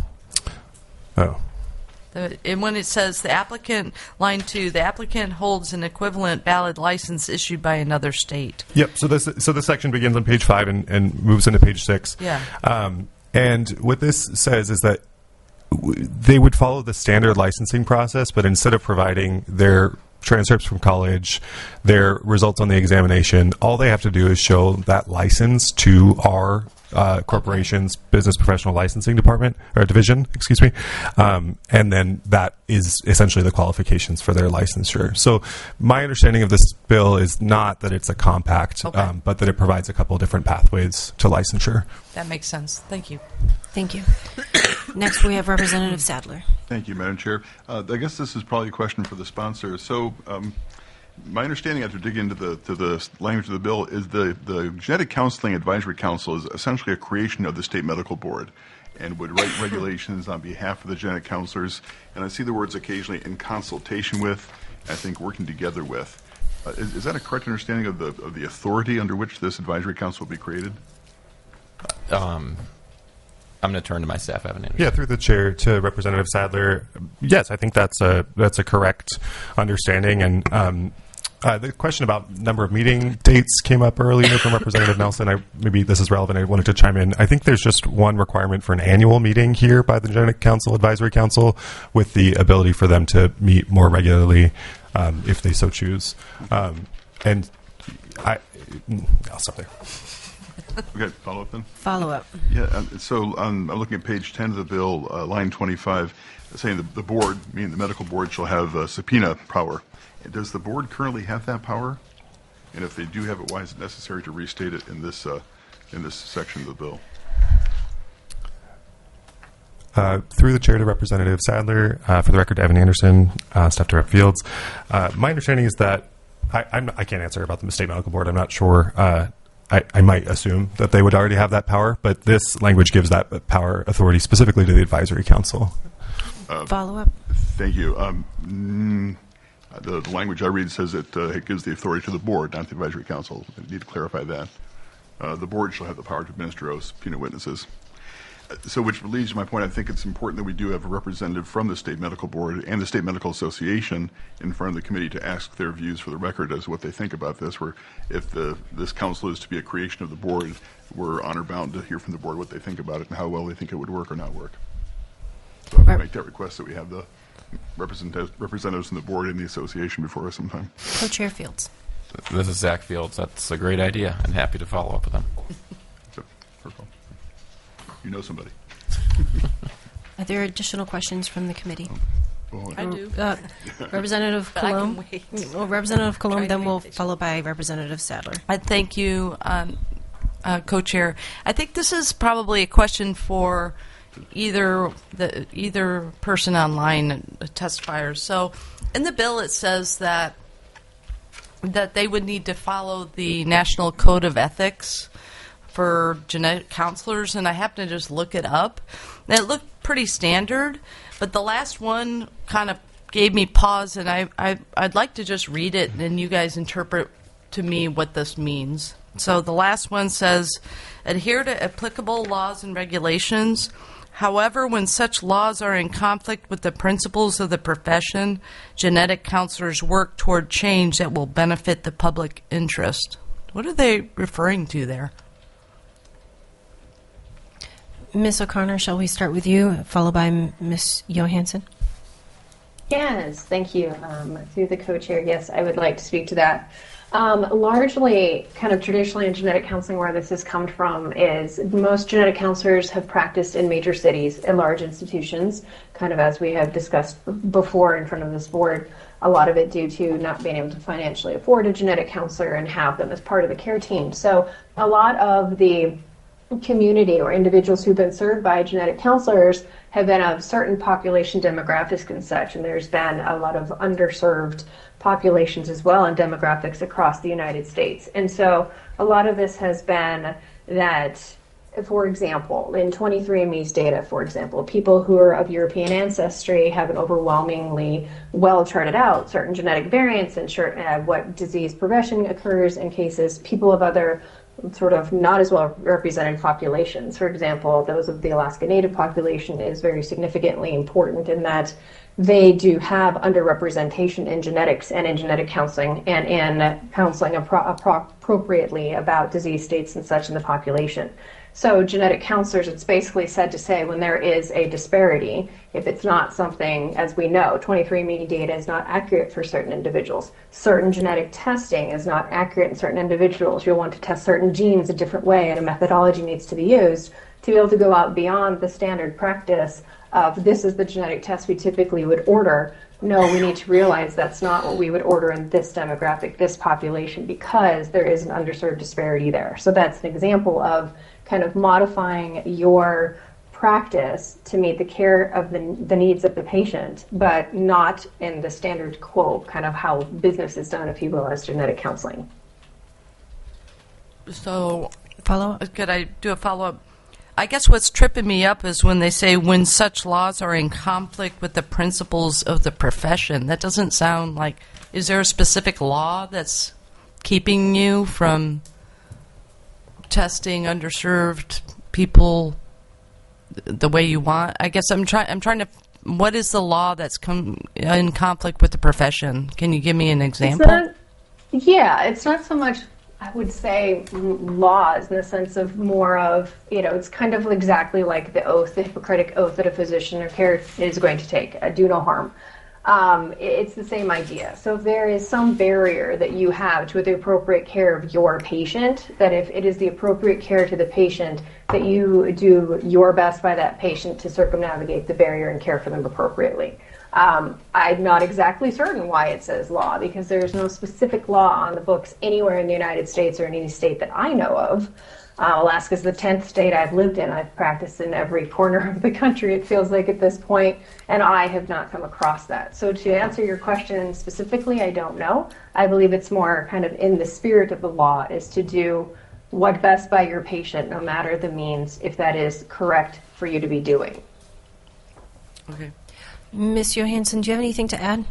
when it says the applicant, line 2, the applicant holds an equivalent valid license issued by another state. Yep. So this section begins on page 5 and moves into page 6. Yeah. And what this says is that they would follow the standard licensing process, but instead of providing their transcripts from college, their results on the examination, all they have to do is show that license to our corporation's business professional licensing department or division, and then that is essentially the qualifications for their licensure. So my understanding of this bill is not that it's a compact, but that it provides a couple of different pathways to licensure. That makes sense. Thank you. Thank you. Next, we have Representative Sadler. Thank you, Madam Chair. I guess this is probably a question for the sponsor. So my understanding after digging into the language of the bill is the Genetic Counseling Advisory Council is essentially a creation of the State Medical Board and would write regulations on behalf of the genetic counselors. And I see the words occasionally in consultation with, I think working together with. Is that a correct understanding of the authority under which this advisory council will be created? I'm going to turn to my staff, Evan Anderson. Yeah, through the chair to Representative Sadler. Yes, I think that's a correct understanding. And the question about number of meeting dates came up earlier from Representative Nelson. Maybe this is relevant. I wanted to chime in. I think there's just one requirement for an annual meeting here by the Genetic Counsel Advisory Council, with the ability for them to meet more regularly if they so choose. And I'll stop there. Okay, follow up then? Follow up. Yeah, so I'm looking at page 10 of the bill, line 25, saying the board, meaning the medical board, shall have subpoena power. Does the board currently have that power? And if they do have it, why is it necessary to restate it in this section of the bill? Through the chair to Representative Sadler, for the record, Evan Anderson, Staff Director Fields. My understanding is that I can't answer about the state medical board. I'm not sure. I might assume that they would already have that power, but this language gives that power authority specifically to the advisory council. Follow up. Thank you. The language I read says that it gives the authority to the board, not the advisory council. I need to clarify that. The board shall have the power to administer subpoena witnesses. So which leads to my point, I think it's important that we do have a representative from the State Medical Board and the State Medical Association in front of the committee to ask their views for the record as to what they think about this, where if this council is to be a creation of the board, we're honor bound to hear from the board what they think about it and how well they think it would work or not work. So I'm going to make that request that we have the representatives from the board and the association before us sometime. Co-Chair Fields. This is Zach Fields. That's a great idea, and happy to follow up with them. So, you know somebody. Are there additional questions from the committee? Well, I do. Representative But I can Cologne? wait. Well, Representative Try Cologne, to then be we'll patient. follow by Representative Sadler. I thank you, co-chair. I think this is probably a question for either person online, testifiers. So, in the bill, it says that they would need to follow the National Code of Ethics for genetic counselors, and I happened to just look it up. And it looked pretty standard, but the last one kind of gave me pause, and I'd like to just read it, and you guys interpret to me what this means. So the last one says, adhere to applicable laws and regulations. However, when such laws are in conflict with the principles of the profession, genetic counselors work toward change that will benefit the public interest. What are they referring to there? Ms. O'Connor, shall we start with you, followed by Ms. Johansson? Yes, thank you. Through the co-chair, yes, I would like to speak to that. Largely, kind of traditionally in genetic counseling, where this has come from is most genetic counselors have practiced in major cities and large institutions, kind of as we have discussed before in front of this board, a lot of it due to not being able to financially afford a genetic counselor and have them as part of the care team. So a lot of the community or individuals who've been served by genetic counselors have been of certain population demographics and such, and there's been a lot of underserved populations as well and demographics across the United States. And so a lot of this has been that, for example, in 23andMe's data, for example, people who are of European ancestry have an overwhelmingly well charted out certain genetic variants and what disease progression occurs in cases. People of other sort of not as well represented populations, for example, those of the Alaska Native population, is very significantly important in that they do have underrepresentation in genetics and in genetic counseling and in counseling appropriately about disease states and such in the population. So genetic counselors, it's basically said to say when there is a disparity, if it's not something, as we know, 23andMe data is not accurate for certain individuals. Certain genetic testing is not accurate in certain individuals. You'll want to test certain genes a different way, and a methodology needs to be used to be able to go out beyond the standard practice of this is the genetic test we typically would order. No, we need to realize that's not what we would order in this demographic, this population, because there is an underserved disparity there. So that's an example of kind of modifying your practice to meet the care of the needs of the patient, but not in the standard quo, kind of how business is done, if you will, as genetic counseling. So, Follow-up? could I do a follow-up? I guess what's tripping me up is when they say when such laws are in conflict with the principles of the profession. That doesn't sound like, is there a specific law that's keeping you from testing underserved people the way you want? I guess I'm trying to, what is the law that's in conflict with the profession? Can you give me an example? It's not so much, I would say, laws in the sense of more of, it's kind of exactly like the oath, the Hippocratic oath that a physician or care is going to take, do no harm. It's the same idea. So if there is some barrier that you have to the appropriate care of your patient, that if it is the appropriate care to the patient, that you do your best by that patient to circumnavigate the barrier and care for them appropriately. I'm not exactly certain why it says law, because there's no specific law on the books anywhere in the United States or in any state that I know of. Alaska is the 10th state I've lived in. I've practiced in every corner of the country, it feels like at this point, and I have not come across that. So to answer your question specifically, I don't know. I believe it's more kind of in the spirit of the law is to do what best by your patient, no matter the means, if that is correct for you to be doing. Okay. Ms. Johansson, do you have anything to add?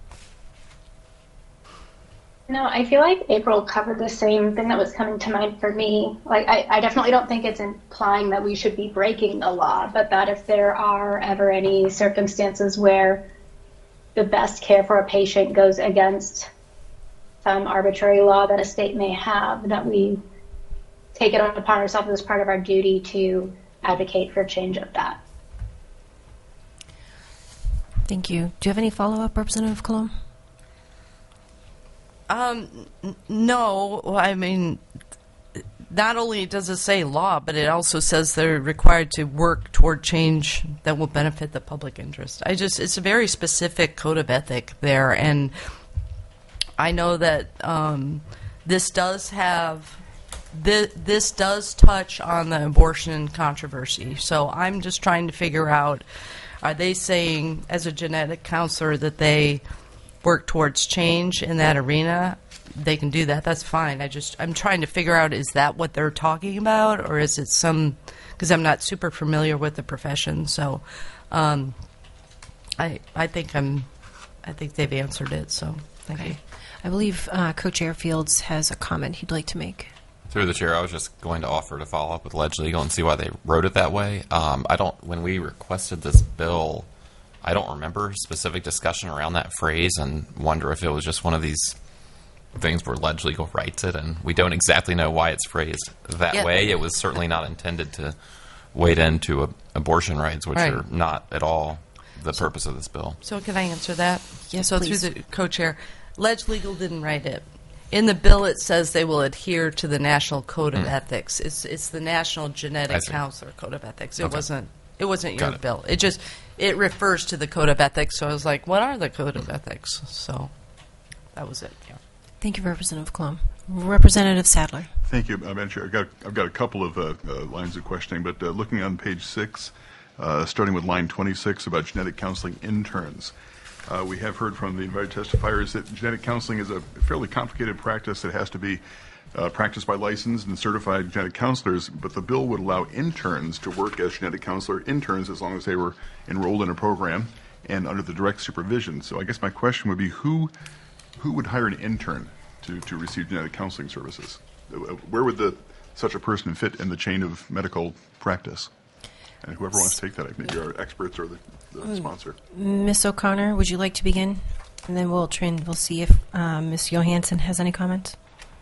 No, I feel like April covered the same thing that was coming to mind for me. Like, I definitely don't think it's implying that we should be breaking the law, but that if there are ever any circumstances where the best care for a patient goes against some arbitrary law that a state may have, that we take it upon ourselves as part of our duty to advocate for change of that. Thank you. Do you have any follow-up, Representative Colon? No, I mean, not only does it say law, but it also says they're required to work toward change that will benefit the public interest. It's a very specific code of ethic there, and I know that this does touch on the abortion controversy. So I'm just trying to figure out, are they saying, as a genetic counselor, that they work towards change in that arena? They can do that. That's fine. I'm trying to figure out, is that what they're talking about, or is it some? Because I'm not super familiar with the profession. So, I think they've answered it. So, thank you. I believe Co-Chair Fields has a comment he'd like to make. Through the chair, I was just going to offer to follow up with Ledge Legal and see why they wrote it that way. When we requested this bill, I don't remember specific discussion around that phrase, and wonder if it was just one of these things where Ledge Legal writes it, and we don't exactly know why it's phrased that way. It was certainly not intended to wade into abortion rights, which are not at all the purpose of this bill. So can I answer that? Yes, so please. Through the co-chair, Ledge Legal didn't write it. In the bill, it says they will adhere to the National Code of Ethics. It's the National Genetic Counselor Code of Ethics. It wasn't your bill. It refers to the Code of Ethics. So I was like, what are the Code of Ethics? So that was it. Yeah. Thank you, Representative Colon. Representative Sadler. Thank you, Madam Chair. I've got a couple of lines of questioning, but looking on page 6, starting with line 26 about genetic counseling interns. We have heard from the invited testifiers that genetic counseling is a fairly complicated practice that has to be practiced by licensed and certified genetic counselors, but the bill would allow interns to work as genetic counselor interns as long as they were enrolled in a program and under the direct supervision. So I guess my question would be, who would hire an intern to receive genetic counseling services? Where would such a person fit in the chain of medical practice? And whoever wants to take that, maybe our experts or the sponsor. Ms. O'Connor, would you like to begin? And then we'll see if Ms. Johansson has any comments.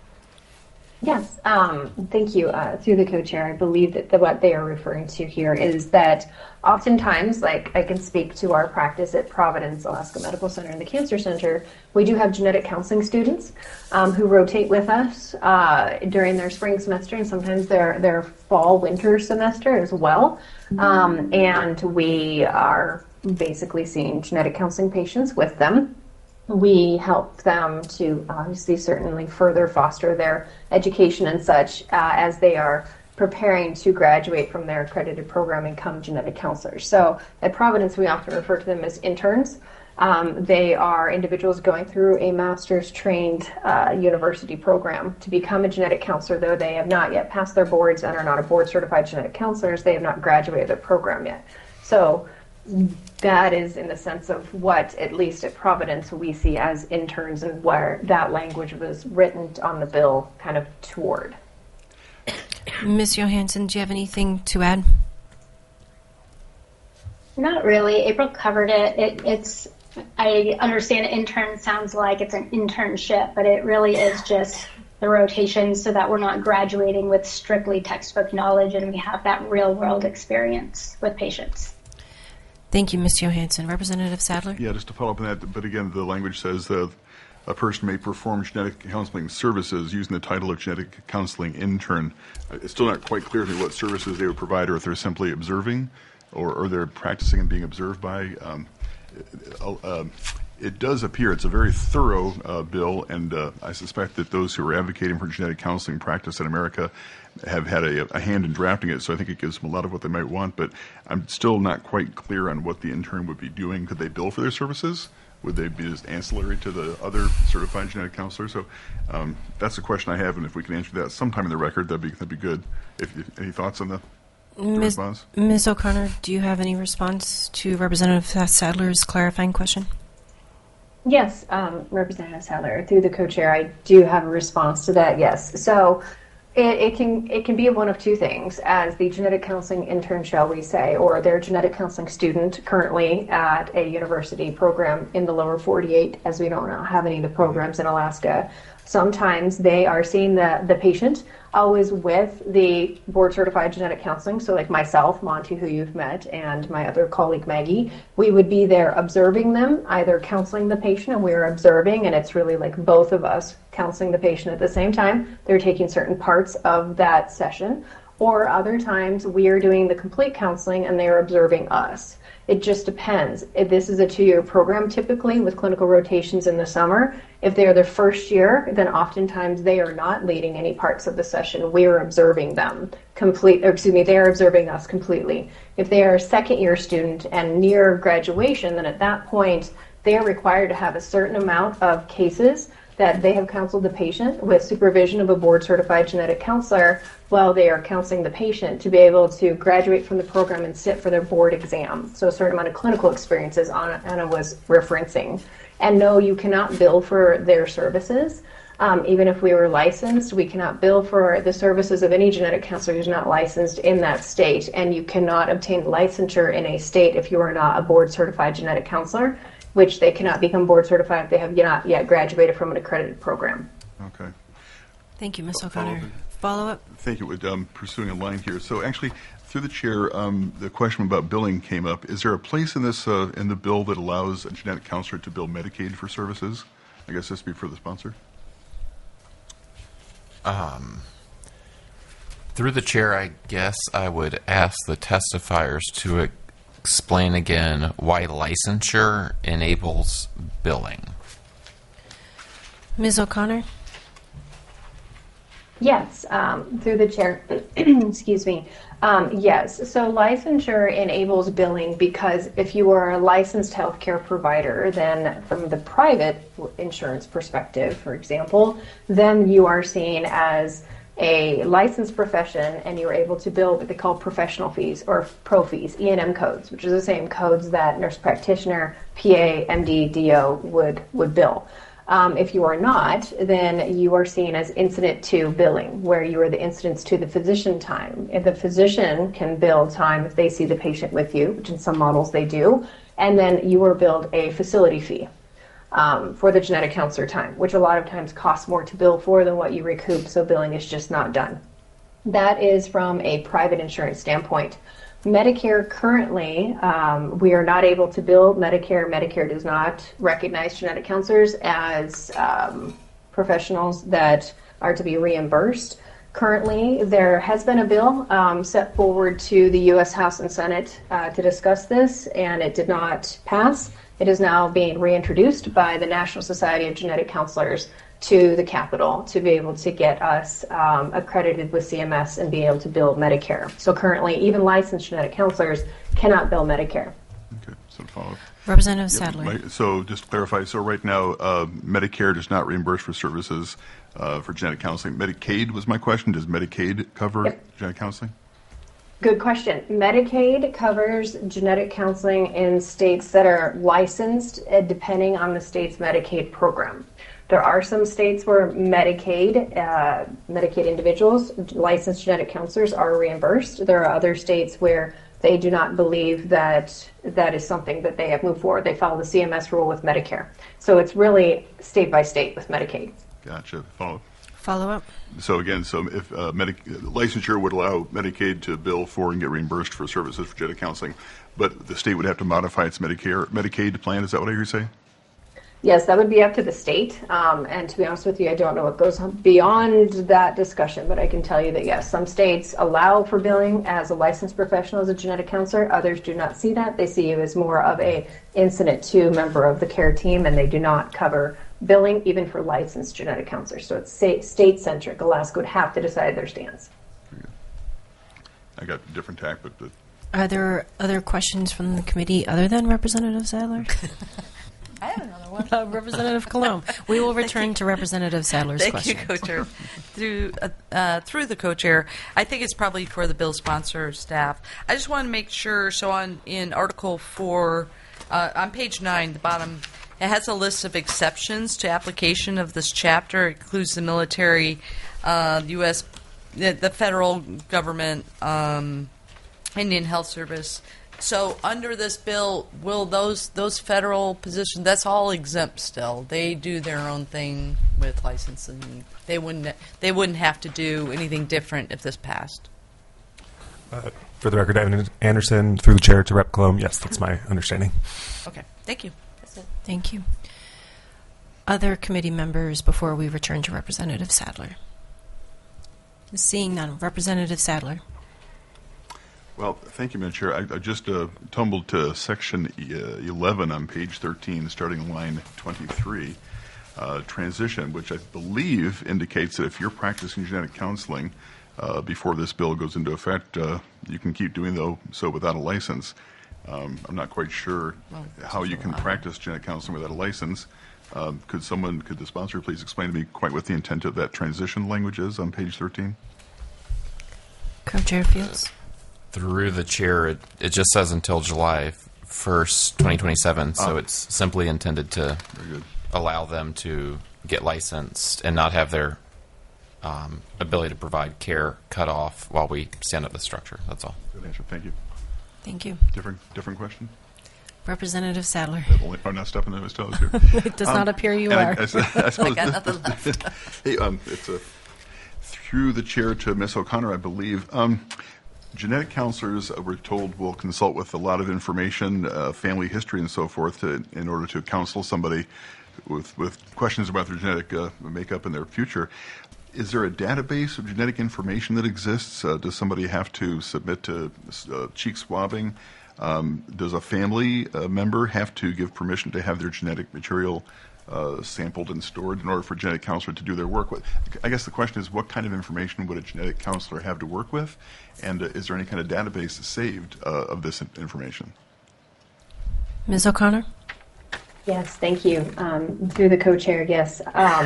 Yes, thank you. Through the co-chair, I believe that what they are referring to here is that oftentimes, like I can speak to our practice at Providence Alaska Medical Center and the Cancer Center, we do have genetic counseling students who rotate with us during their spring semester and sometimes their fall-winter semester as well. And we are basically seeing genetic counseling patients with them. We help them to obviously certainly further foster their education and such as they are preparing to graduate from their accredited program and become genetic counselors. So at Providence, we often refer to them as interns. They are individuals going through a master's trained university program to become a genetic counselor, though they have not yet passed their boards and are not a board certified genetic counselors. They have not graduated their program yet. So that is in the sense of what, at least at Providence, we see as interns and where that language was written on the bill kind of toward. Ms. Johansson, do you have anything to add? Not really. April covered it. I understand intern sounds like it's an internship, but it really is just the rotation so that we're not graduating with strictly textbook knowledge and we have that real world experience with patients. Thank you, Ms. Johansson. Representative Sadler? Yeah, just to follow up on that, but again, the language says that a person may perform genetic counseling services using the title of genetic counseling intern. It's still not quite clear to me what services they would provide, or if they're simply observing, or they're practicing and being observed by. It does appear it's a very thorough bill, and I suspect that those who are advocating for genetic counseling practice in America have had a hand in drafting it, so I think it gives them a lot of what they might want, but I'm still not quite clear on what the intern would be doing. Could they bill for their services? Would they be just ancillary to the other certified genetic counselors? So that's a question I have, and if we can answer that sometime in the record, that'd be good. If any thoughts on the response? Ms. O'Connor, do you have any response to Representative Sadler's clarifying question? Yes, Representative Sadler, through the co-chair, I do have a response to that, yes. So it can be one of two things, as the genetic counseling intern, shall we say, or their genetic counseling student currently at a university program in the lower 48, as we don't have any of the programs in Alaska, Sometimes they are seeing the patient always with the board certified genetic counseling. So like myself, Monty, who you've met, and my other colleague, Maggie, we would be there observing them, either counseling the patient and we're observing, and it's really like both of us counseling the patient at the same time. They're taking certain parts of that session. Or other times we are doing the complete counseling and they are observing us. It just depends. If this is a 2-year program, typically with clinical rotations in the summer, if they are their first year, then oftentimes they are not leading any parts of the session. We are observing them they are observing us completely. If they are a second-year student and near graduation, then at that point, they are required to have a certain amount of cases that they have counseled the patient with supervision of a board-certified genetic counselor while they are counseling the patient to be able to graduate from the program and sit for their board exam. So a certain amount of clinical experiences Anna was referencing. And no, you cannot bill for their services. Even if we were licensed, we cannot bill for the services of any genetic counselor who's not licensed in that state. And you cannot obtain licensure in a state if you are not a board-certified genetic counselor, which they cannot become board certified if they have not yet graduated from an accredited program. Okay. Thank you, Ms. O'Connor. Follow-up? Thank you. Pursuing a line here. So actually, through the chair, the question about billing came up. Is there a place in this in the bill that allows a genetic counselor to bill Medicaid for services? I guess this would be for the sponsor. Through the chair, I guess I would ask the testifiers to explain again why licensure enables billing. Ms. O'Connor? Yes, through the chair. Excuse me. Yes, so licensure enables billing because if you are a licensed healthcare provider, then from the private insurance perspective, for example, then you are seen as a licensed profession and you're able to bill what they call professional fees or pro fees, E&M codes, which are the same codes that nurse practitioner, PA, MD, DO would bill. If you are not, then you are seen as incident to billing, where you are the incidents to the physician time. If the physician can bill time if they see the patient with you, which in some models they do, and then you are billed a facility fee for the genetic counselor time, which a lot of times costs more to bill for than what you recoup, so billing is just not done. That is from a private insurance standpoint. Medicare currently, we are not able to bill Medicare. Medicare does not recognize genetic counselors as professionals that are to be reimbursed. Currently, there has been a bill set forward to the U.S. House and Senate to discuss this, and it did not pass. It is now being reintroduced by the National Society of Genetic Counselors to the Capitol to be able to get us accredited with CMS and be able to bill Medicare. So currently, even licensed genetic counselors cannot bill Medicare. Okay, so follow up. Representative Sadler. So just to clarify, so right now, Medicare does not reimburse for services for genetic counseling. Medicaid was my question. Does Medicaid cover genetic counseling? Good question. Medicaid covers genetic counseling in states that are licensed depending on the state's Medicaid program. There are some states where Medicaid individuals, licensed genetic counselors, are reimbursed. There are other states where they do not believe that that is something that they have moved forward. They follow the CMS rule with Medicare. So it's really state by state with Medicaid. Gotcha. Follow-up. Follow-up. So again, if licensure would allow Medicaid to bill for and get reimbursed for services for genetic counseling, but the state would have to modify its Medicaid plan. Is that what I hear you say? Yes, that would be up to the state. And to be honest with you, I don't know what goes beyond that discussion, but I can tell you that yes, some states allow for billing as a licensed professional as a genetic counselor. Others do not see that. They see you as more of a incident to member of the care team, and they do not cover billing even for licensed genetic counselors. So it's state-centric. Alaska would have to decide their stance. I got a different tack, but Are there other questions from the committee other than Representative Sadler? I have another one. Representative Colomb. We will return to Representative Sadler's question. Thank you, Co-Chair. Through the Co-Chair, I think it's probably for the bill sponsor staff. I just want to make sure, so in Article 4, on page 9, the bottom, it has a list of exceptions to application of this chapter. It includes the military, the federal government, Indian Health Service, So under this bill, will those federal positions, that's all exempt still? They do their own thing with licensing. They wouldn't have to do anything different if this passed. For the record, Evan Anderson, through the chair to Rep. Colomb. Yes, that's my understanding. Okay, thank you. That's it. Thank you. Other committee members before we return to Representative Sadler? Seeing none. Representative Sadler. Well, thank you, Madam Chair. I just tumbled to section 11 on page 13, starting line 23, transition, which I believe indicates that if you're practicing genetic counseling before this bill goes into effect, you can keep doing so without a license. I'm not quite sure how you can practice genetic counseling without a license. Could the sponsor please explain to me quite what the intent of that transition language is on page 13? Co-Chair Fields. Through the chair, it just says until July 1st, 2027, so it's simply intended to allow them to get licensed and not have their ability to provide care cut off while we stand up the structure. That's all. Good answer. Thank you. Thank you. Different question? Representative Sadler. I'm not stepping on his toes here. It does not appear you are. I suppose I got nothing left. Hey, it's through the chair to Ms. O'Connor, I believe. Genetic counselors, we're told, will consult with a lot of information, family history and so forth, in order to counsel somebody with questions about their genetic makeup and their future. Is there a database of genetic information that exists? Does somebody have to submit to cheek swabbing? Does a family member have to give permission to have their genetic material sampled and stored in order for a genetic counselor to do their work with? I guess the question is, what kind of information would a genetic counselor have to work with? And is there any kind of database saved of this information? Ms. O'Connor? Yes, thank you. Through the co-chair, yes.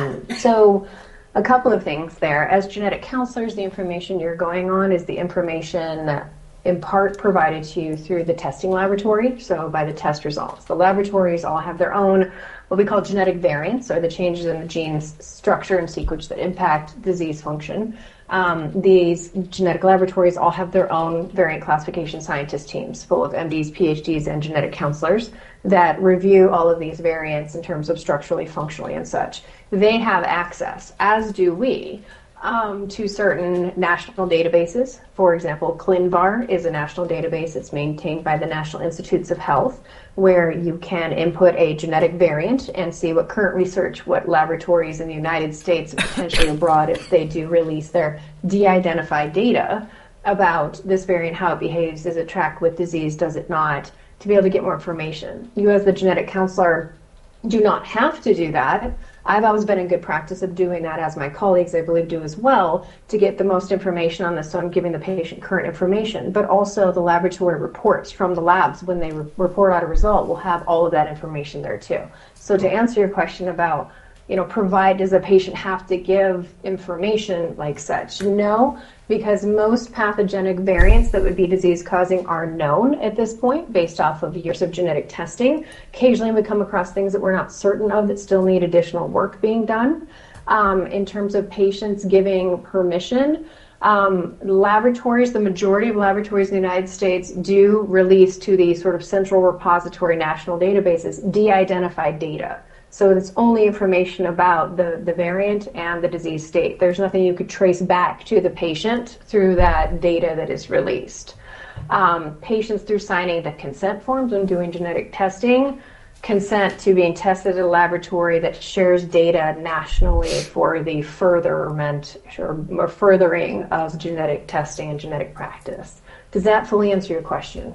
So a couple of things there. As genetic counselors, the information you're going on is the information in part provided to you through the testing laboratory, so by the test results. The laboratories all have their own, what we call genetic variants, or the changes in the gene's structure and sequence that impact disease function. These genetic laboratories all have their own variant classification scientist teams, full of MDs, PhDs, and genetic counselors that review all of these variants in terms of structurally, functionally, and such. They have access, as do we, to certain national databases. For example, ClinVar is a national database. It's maintained by the National Institutes of Health, where you can input a genetic variant and see what current research, what laboratories in the United States and potentially abroad, if they do release their de-identified data about this variant, how it behaves, does it track with disease, does it not, to be able to get more information. You as the genetic counselor do not have to do that. I've always been in good practice of doing that, as my colleagues, I believe, do as well, to get the most information on this, so I'm giving the patient current information. But also the laboratory reports from the labs, when they report out a result, will have all of that information there too. So to answer your question about, does a patient have to give information like such? No, because most pathogenic variants that would be disease-causing are known at this point based off of years of genetic testing. Occasionally we come across things that we're not certain of that still need additional work being done. In terms of patients giving permission, laboratories, the majority of laboratories in the United States do release to the sort of central repository national databases de-identified data. So it's only information about the variant and the disease state. There's nothing you could trace back to the patient through that data that is released. Patients, through signing the consent forms when doing genetic testing, consent to being tested at a laboratory that shares data nationally for the furtherment or furthering of genetic testing and genetic practice. Does that fully answer your question?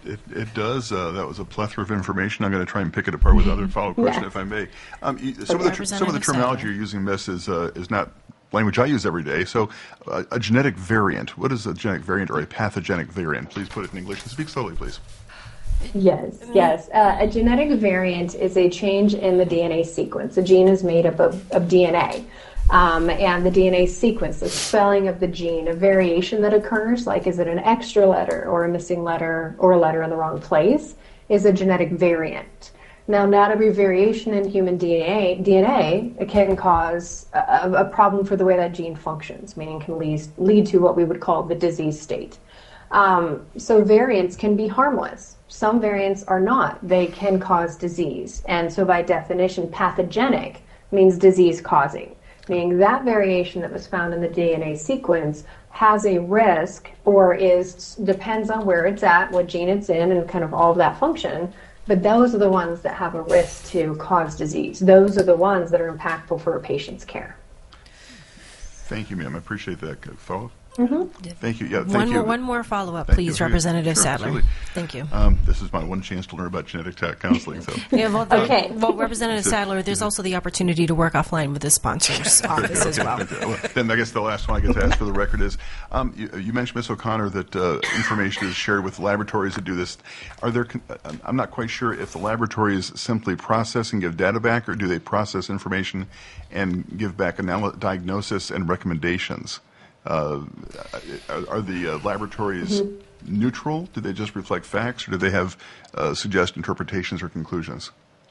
It does. That was a plethora of information. I'm going to try and pick it apart with other follow-up questions, if I may. Some of the terminology you're using, Miss, is not language I use every day. So a genetic variant, what is a genetic variant or a pathogenic variant? Please put it in English and speak slowly, please. Yes. A genetic variant is a change in the DNA sequence. A gene is made up of DNA. And the DNA sequence, the spelling of the gene, a variation that occurs, like is it an extra letter or a missing letter or a letter in the wrong place, is a genetic variant. Now, not every variation in human DNA can cause a problem for the way that gene functions, meaning can lead to what we would call the disease state. So variants can be harmless. Some variants are not. They can cause disease. And so by definition, pathogenic means disease-causing, meaning that variation that was found in the DNA sequence has a risk or depends on where it's at, what gene it's in, and kind of all of that function. But those are the ones that have a risk to cause disease. Those are the ones that are impactful for a patient's care. Thank you, ma'am. I appreciate that. Follow? Mm-hmm. Thank you. Yeah, thank you. One more follow-up, Thank please, you. Representative Sure, Sadler. absolutely. Thank you. This is my one chance to learn about genetic counseling. So. Yeah, well, Okay. well, Representative Sadler, there's also the opportunity to work offline with the sponsor's office as well. Then I guess the last one I get to ask for the record is, you mentioned, Ms. O'Connor, that information is shared with laboratories that do this. Are there? I'm not quite sure if the laboratories simply process and give data back, or do they process information and give back diagnosis and recommendations? Are the laboratories neutral? Do they just reflect facts, or do they have suggest interpretations or conclusions?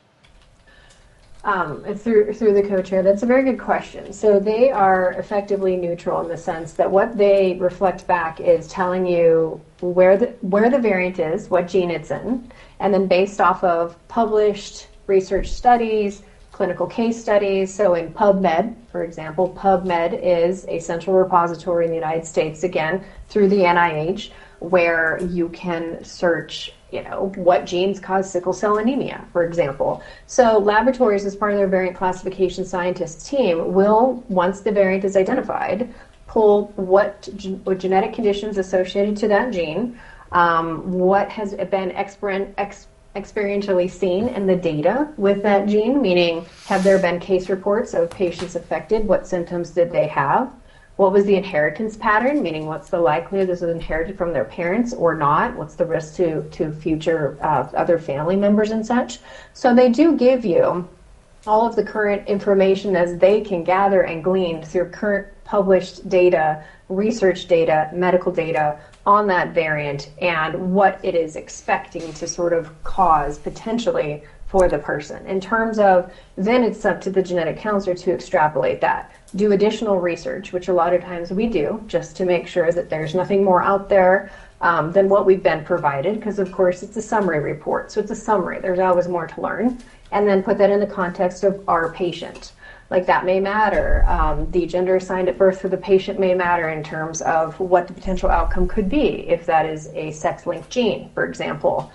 Through the co-chair, that's a very good question. So they are effectively neutral in the sense that what they reflect back is telling you where the variant is, what gene it's in, and then based off of published research studies, clinical case studies. So in PubMed, for example, PubMed is a central repository in the United States, again, through the NIH, where you can search, what genes cause sickle cell anemia, for example. So laboratories, as part of their variant classification scientists team, will, once the variant is identified, pull what genetic conditions associated to that gene, what has been experientially seen in the data with that gene, meaning have there been case reports of patients affected, what symptoms did they have, what was the inheritance pattern, meaning what's the likelihood this was inherited from their parents or not, what's the risk to future other family members and such. So they do give you all of the current information as they can gather and glean through current published data, research data, medical data on that variant and what it is expecting to sort of cause potentially for the person. In terms of, then it's up to the genetic counselor to extrapolate that, do additional research, which a lot of times we do, just to make sure that there's nothing more out there than what we've been provided, because of course it's a summary report, so it's a summary, there's always more to learn, and then put that in the context of our patient. Like that may matter. The gender assigned at birth for the patient may matter in terms of what the potential outcome could be if that is a sex-linked gene, for example.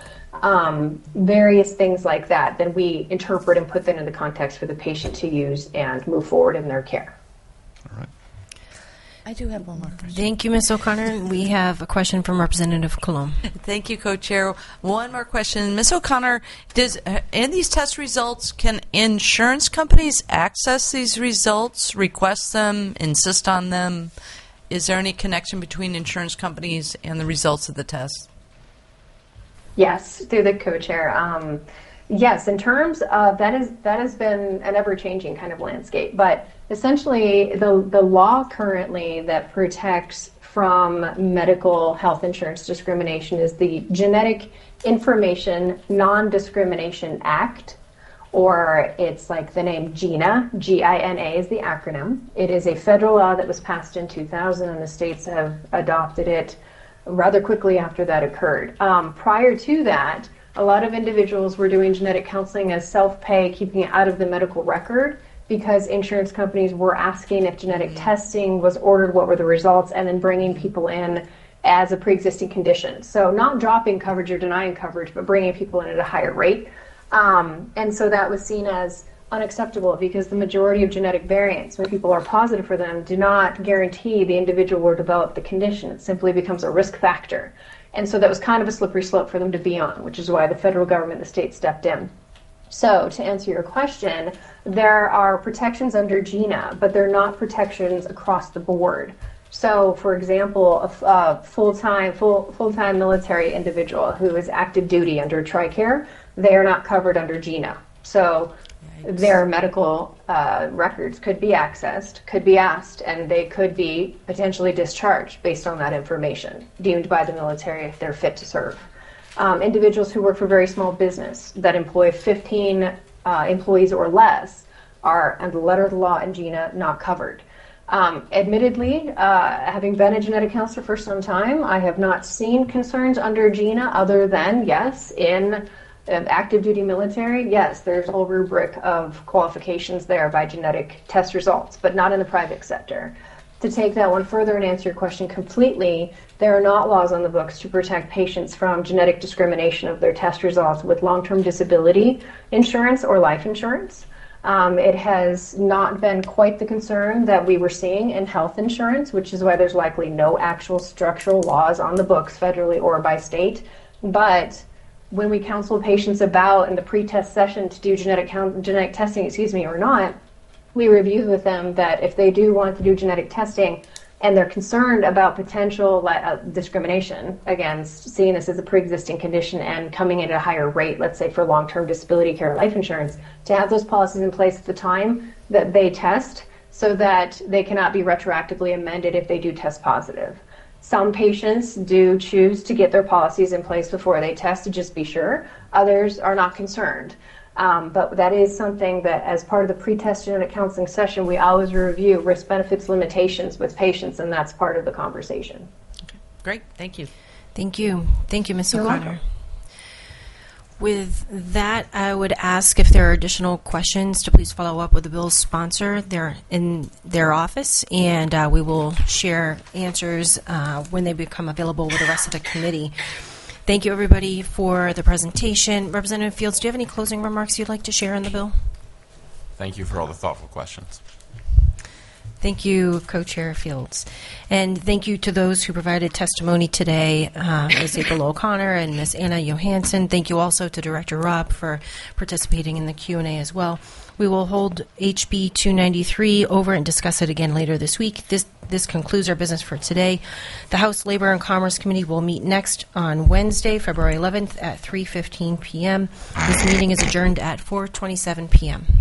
Various things like that. Then we interpret and put that in the context for the patient to use and move forward in their care. All right. I do have one more question. Thank you, Ms. O'Connor. We have a question from Representative Colon. Thank you, Co-Chair. One more question. Ms. O'Connor, in these test results, can insurance companies access these results, request them, insist on them? Is there any connection between insurance companies and the results of the test? Yes, through the co-chair. Yes, in terms of that has been an ever-changing kind of landscape. But essentially, the law currently that protects from medical health insurance discrimination is the Genetic Information Non-Discrimination Act, or it's like the name GINA. GINA is the acronym. It is a federal law that was passed in 2000, and the states have adopted it rather quickly after that occurred. Prior to that, a lot of individuals were doing genetic counseling as self-pay, keeping it out of the medical record, because insurance companies were asking if genetic testing was ordered, what were the results, and then bringing people in as a pre-existing condition. So not dropping coverage or denying coverage, but bringing people in at a higher rate. And so that was seen as unacceptable because the majority of genetic variants, when people are positive for them, do not guarantee the individual will develop the condition. It simply becomes a risk factor. And so that was kind of a slippery slope for them to be on, which is why the federal government and the state stepped in. So to answer your question, there are protections under GINA, but they're not protections across the board. So, for example, a full-time military individual who is active duty under TRICARE, they are not covered under GINA. So their medical records could be accessed, could be asked, and they could be potentially discharged based on that information, deemed by the military if they're fit to serve. Individuals who work for very small business that employ 15 employees or less are, under the letter of the law in GINA, not covered. Admittedly, having been a genetic counselor for some time, I have not seen concerns under GINA other than, yes, in active duty military, yes, there's a whole rubric of qualifications there by genetic test results, but not in the private sector. To take that one further and answer your question completely, there are not laws on the books to protect patients from genetic discrimination of their test results with long-term disability insurance or life insurance. It has not been quite the concern that we were seeing in health insurance, which is why there's likely no actual structural laws on the books federally or by state. But when we counsel patients about in the pre-test session to do genetic testing, or not, we review with them that if they do want to do genetic testing and they're concerned about potential discrimination against seeing this as a pre-existing condition and coming in at a higher rate, let's say for long-term disability care or life insurance, to have those policies in place at the time that they test so that they cannot be retroactively amended if they do test positive. Some patients do choose to get their policies in place before they test to just be sure. Others are not concerned. But that is something that as part of the pre-test genetic counseling session, we always review risk benefits limitations with patients, and that's part of the conversation. Okay. Great. Thank you. Thank you. Thank you, Ms. You're O'Connor. welcome. With that, I would ask if there are additional questions to please follow up with the bill's sponsor. They're in their office, and we will share answers when they become available with the rest of the committee. Thank you, everybody, for the presentation. Representative Fields, do you have any closing remarks you'd like to share on the bill? Thank you for all the thoughtful questions. Thank you, Co-Chair Fields. And thank you to those who provided testimony today, Ms. April O'Connor and Ms. Anna Johansson. Thank you also to Director Rob for participating in the Q&A as well. We will hold HB 293 over and discuss it again later this week. This concludes our business for today. The House Labor and Commerce Committee will meet next on Wednesday, February 11th at 3:15 p.m. This meeting is adjourned at 4:27 p.m.